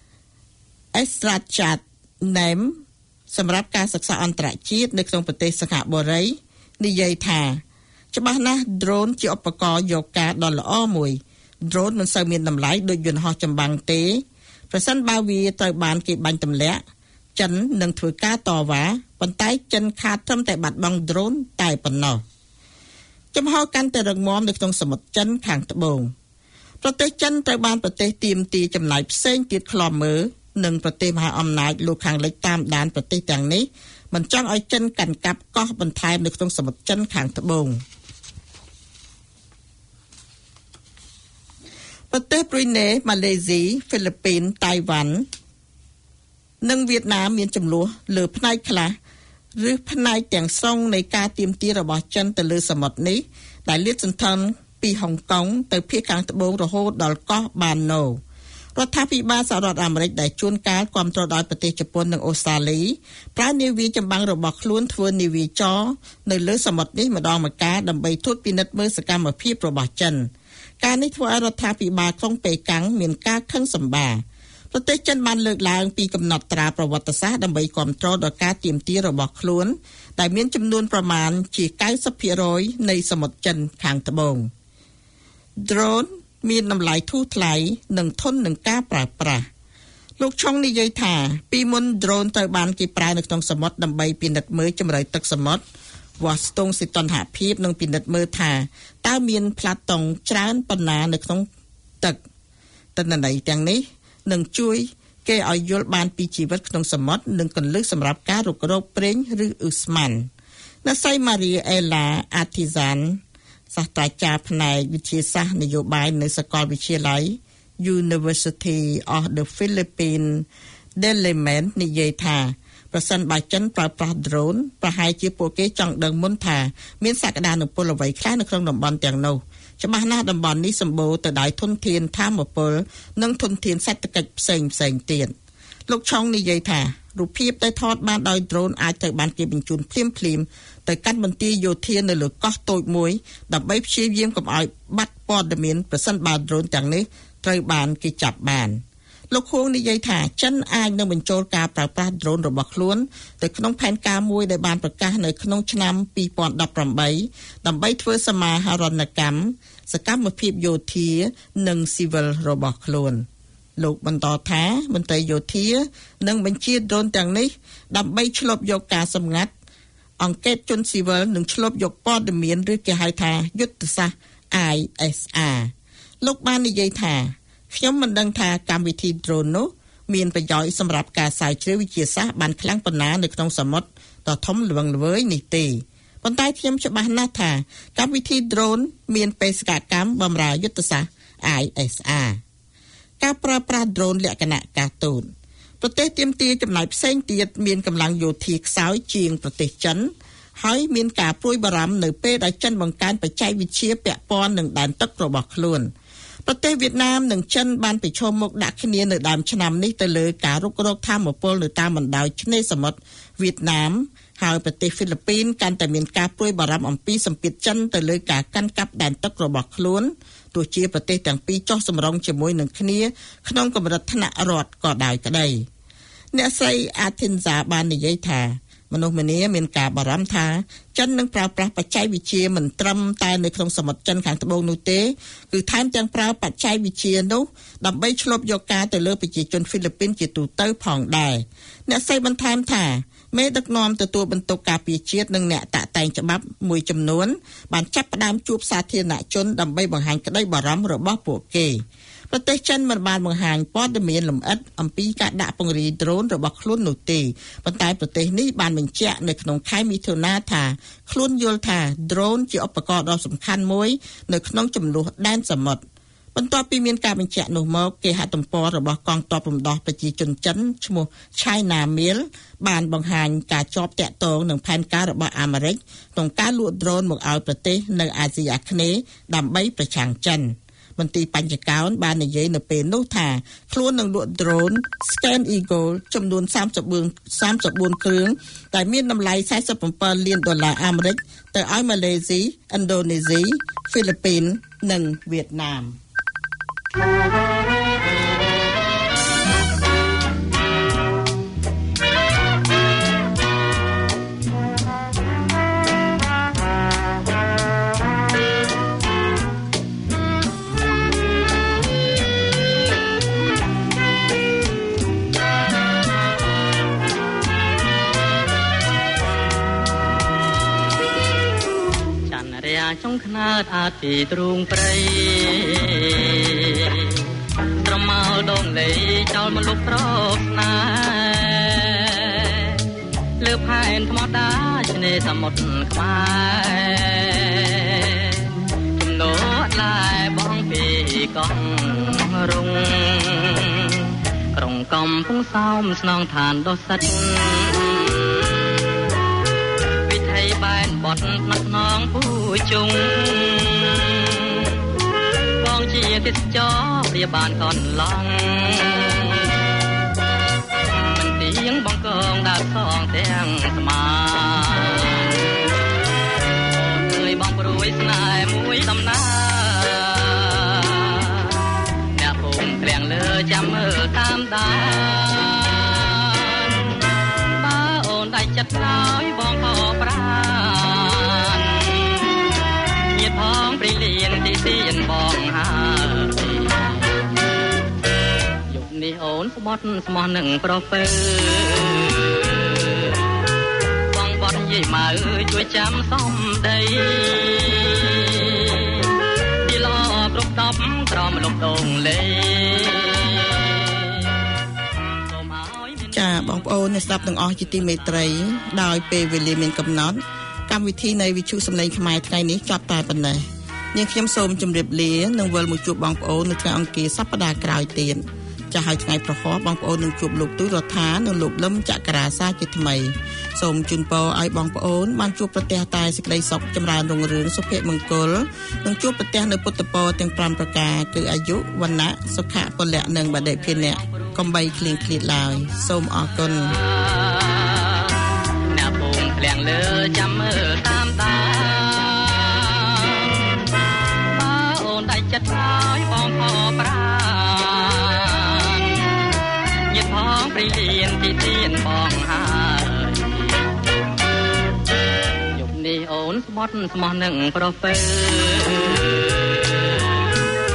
Estrachat Name សម្រាប់ការសិក្សាអន្តរជាតិនៅក្នុងប្រទេសសិង្ហបុរីនិយាយថាច្បាស់ណាស់ drone ជាឧបករណ៍យកការដ៏ល្អមួយ drone មិនសូវមានតម្លៃដូចយន្តហោះចម្បាំងទេប្រសិនបើវាត្រូវបានគេបាញ់ទម្លាក់ចិននឹងធ្វើការតវ៉ាប៉ុន្តែចិនខាតត្រឹមតែបាត់បង់ drone តែប៉ុណ្ណោះចំហកាន់តែរឹងមាំនៅក្នុងសមុទ្រចិនខាងត្បូងប្រទេសចិនត្រូវបានប្រទេសទាមទារចំណាយផ្សេងទៀតខ្លំមើលនិងប្រទេសមហាអំណាចលោកខាងលិចតាមដានប្រទេសទាំងនេះមិនចង់ឲ្យចិនកាន់កាប់កោះបន្ថែមនៅក្នុងសមុទ្រចិនខាងត្បូងប្រទេសប្រ៊ុយណេម៉ាឡេស៊ីហ្វីលីពីនតៃវ៉ាន់និងវៀតណាមមានចំនួនលើផ្នែកខ្លះឬផ្នែកទាំងស្រុងនៃការទាមទាររបស់ចិនទៅលើសមុទ្រនេះដែលលាតសន្ធឹងពីហុងកុងទៅភាគខាងត្បូងរហូតដល់កោះបានណូរដ្ឋាភិបាលសហរដ្ឋអាមេរិកដែលជួនកាលគាំទ្រដោយប្រទេសជប៉ុននិងអូស្ត្រាលីប្រើនាវាចម្បាំងរបស់ខ្លួនធ្វើនាវាចរនៅលើសមុទ្រនេះម្ដងម្កាលដើម្បីត្រួតពិនិត្យមើលសកម្មភាពរបស់ចិនការនេះធ្វើឲ្យរដ្ឋាភិបាលក្រុងប៉េកាំងមានការខឹងសម្បារប្រទេសចិនបានលើកឡើងពីកំណត់ត្រាប្រវត្តិសាស្ត្រដើម្បីគាំទ្រដល់ការទាមទាររបស់ខ្លួនដែលមានចំនួនប្រមាណជា 90% នៃសមុទ្រចិនខាងត្បូង drone មានតម្លៃធូរថ្លៃនិងធន់នឹងការប្រើប្រាស់លោកឆុងនិយាយថាពីមុន drone ត្រូវបានគេប្រើនៅក្នុងសមុទ្រដើម្បីពិនិត្យមើលជម្រៅទឹកសមុទ្រវាស់ស្ទង់សីតុណ្ហភាពនិងពិនិត្យមើលថាតើមានផ្លាតុងច្រើនប៉ុណ្ណានៅក្នុងទឹកទិន្នន័យទាំងនេះនឹងជួយគេឲ្យយល់បានពីជីវិតក្នុងសមុទ្រនិងគន្លឹះសម្រាប់ការរុករកប្រេងឬឧស្ម័នអ្នកស្រី Maria Ella Artisan សាស្ត្រាចារ្យផ្នែកវិទ្យាសាស្ត្រនយោបាយនៅសាកលវិទ្យាល័យ University of the Philippines Diliman និយាយថាប្រសិនបើចិនប្រើប្រាស់ drone ប្រហែលជាពួកគេចង់ដឹងមុនថាមានសក្តានុពលអ្វីខ្លះនៅក្នុងតំបន់ទាំងនោះច្បាស់ណាស់តំបន់នេះសម្បូរទៅដោយធនធានធម្មពលនិងធនធានសេដ្ឋកិច្ចផ្សេងទៀតលោកឆុងនិយាយថារូបភាពដែលថតបានដោយ drone អាចត្រូវបានគេបញ្ជូនភ្លាមទៅកាន់មន្ទីរយោធានៅលើកោះតូចមួយដើម្បីព្យាយាមកុំឲ្យបាត់ព័ត៌មានប្រសិនបើ drone ទាំងនេះត្រូវបានគេចាប់បានលោកហួងនិយាយថាចិនអាចនឹងបញ្ចូលការប្រើប្រាស់ drone របស់ខ្លួនទៅក្នុងផែនការមួយដែលបានប្រកាសនៅក្នុងឆ្នាំ2018ដើម្បីធ្វើសមាហរណកម្មសកម្មភាពយោធានិងស៊ីវិលរបស់ខ្លួនលោកបន្តថាមន្ត្រីយោធានឹងបញ្ជា drone ទាំងនេះដើម្បីឆ្លប់យកការសម្ងាត់អង្គការជនស៊ីវិលនឹងឆ្លប់យកព័ត៌មានឬគេហៅថាយុទ្ធសាស្ត្រ ISR លោកបាននិយាយថាខ្ញុំមិនដឹងថាកម្មវិធី drone នោះមានប្រយោជន៍សម្រាប់ការស្រាវជ្រាវវិទ្យាសាស្ត្របានខ្លាំងប៉ុណ្ណានៅក្នុងសមុទ្រដ៏ធំល្វឹងល្វើយនេះទេប៉ុន្តែខ្ញុំច្បាស់ណាស់ថាកម្មវិធី drone មានបេសកកម្មបម្រើយុទ្ធសាស្ត្រ ISR ការប្រើប្រាស់ drone លក្ខណៈការទូតប្រទេសទាមទារចំណាយផ្សេងទៀតមានកម្លាំងយោធាខ្សោយជាងប្រទេសចិនហើយមានការព្រួយបារម្ភនៅពេលដែលចិនបង្កើនបច្ចេកវិទ្យាពាក់ព័ន្ធនឹងដែនទឹករបស់ខ្លួនប្រទេសវៀតណាមនិងចិនបានប្រឈមមុខដាក់គ្នានៅដើមឆ្នាំនេះទៅលើការរុករកថាមពលនៅតាមបណ្ដោយឆ្នេរសមុទ្រវៀតណាមហើយប្រទេសហ្វីលីពីនកាន់តែមានការព្រួយបារម្ភអំពីសម្ពាធចិនទៅលើការកាន់កាប់ដែនទឹករបស់ខ្លួនទោះជាប្រទេសទាំងពីរចុះសម្រុងជាមួយនឹងគ្នាក្នុងកម្រិតថ្នាក់រដ្ឋក៏ដោយក្តីអ្នកស្រីអាធីនសាបាននិយាយថាមនុស្សម្នាមានការបារម្ភថាចិននឹងប្រើប្រាស់បច្ចេកវិទ្យាមិនត្រឹមតែនៅក្នុងសមុទ្រចិនខាងត្បូងនោះទេគឺថែមទាំងប្រើបច្ចេកវិទ្យានោះដើម្បីឆ្លប់យកការទៅលើប្រជាជនហ្វីលីពីនជាទូទៅផងដែរអ្នកស្រីបន្ថែមថាមេដឹកនាំទទួលបន្ទុកការពារជាតិនិងអ្នកតាក់តែងច្បាប់មួយចំនួនបានចាប់ផ្ដើមជួបសាធារណជនដើម្បីបង្ហាញក្តីបារម្ភរបស់ពួកគេប្រទេសចិនមិនបានបង្ហាញព័ត៌មានលម្អិតអំពីការដាក់ពង្រាយ drone របស់ខ្លួននោះទេប៉ុន្តែប្រទេសនេះបានបញ្ជាក់នៅក្នុងខែមិថុនាថាខ្លួនយល់ថា drone ជាឧបករណ៍ដ៏សំខាន់មួយនៅក្នុងចំនួនដែនសមុទ្របន្ទាប់ពីមានការបញ្ជាក់នោះមកគេហទំព័ររបស់កងទ័ពរំដោះប្រជាជនចិនឈ្មោះ China Mail បានបង្ហាញការជាប់តាក់ទងនឹងផែនការរបស់អាមេរិកក្នុងការលក់ drone មកឲ្យប្រទេសនៅអាស៊ីអាគ្នេយ៍ដើម្បីប្រឆាំងចិនមន្ត្រីបញ្ញកោណបាននិយាយនៅពេលនោះថាខ្លួននឹងលក់ drone Scan Eagle ចំនួន34គ្រឿងដែលមានតម្លៃ$47 លានអាមេរិកទៅឲ្យម៉ាឡេស៊ីឥណ្ឌូនេស៊ីហ្វីលីពីននិងវៀតណាមចុងខ្នើតអាទិទ្រូងព្រៃត្រមោលដងលីចោលមកលុបប្រស្នាលើផែនថ្មដាឆ្នេរសមុទ្រខ្មែរចំណូលឡាយបងពីកងរុងក្រុងកំពុងសោមស្នងឋានដុសិតបែនបត់ផ្នែកនងពូជុងបងជាទេសចរព្រាបានកនឡងមិនទៀងបងកងដើរសងទាំងស្មាអើយបងព្រួយស្នេហ៍មួយដំណើរអ្នកភូមិក្លៀងលើចាំមើលតាមដានបើអូនដៃចិត្តហើយបងក៏ប្រាផងព្រីលៀនទីសៀនបងហើយយុគនេះអូនស្បត់ស្មោះនឹងប្រពើបងបត់យាយម៉ៅជួយចាំសំដីទីឡគ្រប់តបក្រមលុបដងលេចាបងប្អូនអ្នកស្ដាប់ទាំងអស់ជាទីមេត្រីដោយពេលវេលាមានកំណត់កម្មវិធីនៃវិទ្យុសំឡេងខ្មែរថ្ងៃនេះចប់តែប៉ុណ្ណេះនាងខ្ញុំសូមជម្រាបលានិងវិលមកជួបបងប្អូននៅថ្ងៃអង្គារសប្តាហ៍ក្រោយទៀតចាស់ហើយថ្ងៃប្រហោះបងប្អូននឹងជួបលោកទូចរដ្ឋានិងលោកលឹមចក្រាសាជាថ្មីសូមជូនពរឲ្យបងប្អូនបានជួបប្រទះតែសេចក្តីសុខចម្រើនរុងរឿងសុភមង្គលនិងជួបប្រទះនៅពុទ្ធពរទាំង5ប្រការគឺអាយុវណ្ណៈសុខៈពលៈនិងបដិភិនៈកំបីឃ្លៀងឃ្លាតឡើយសូមអរគុណក្លៀងលើចាំមើលតាមតាបើអូនដៃចិត្តហើយបងខប្រានញាតិផងព្រីលៀនទីទៀនបងហើយយុគនេះអូនស្បត់ស្មោះនឹងប្រពើ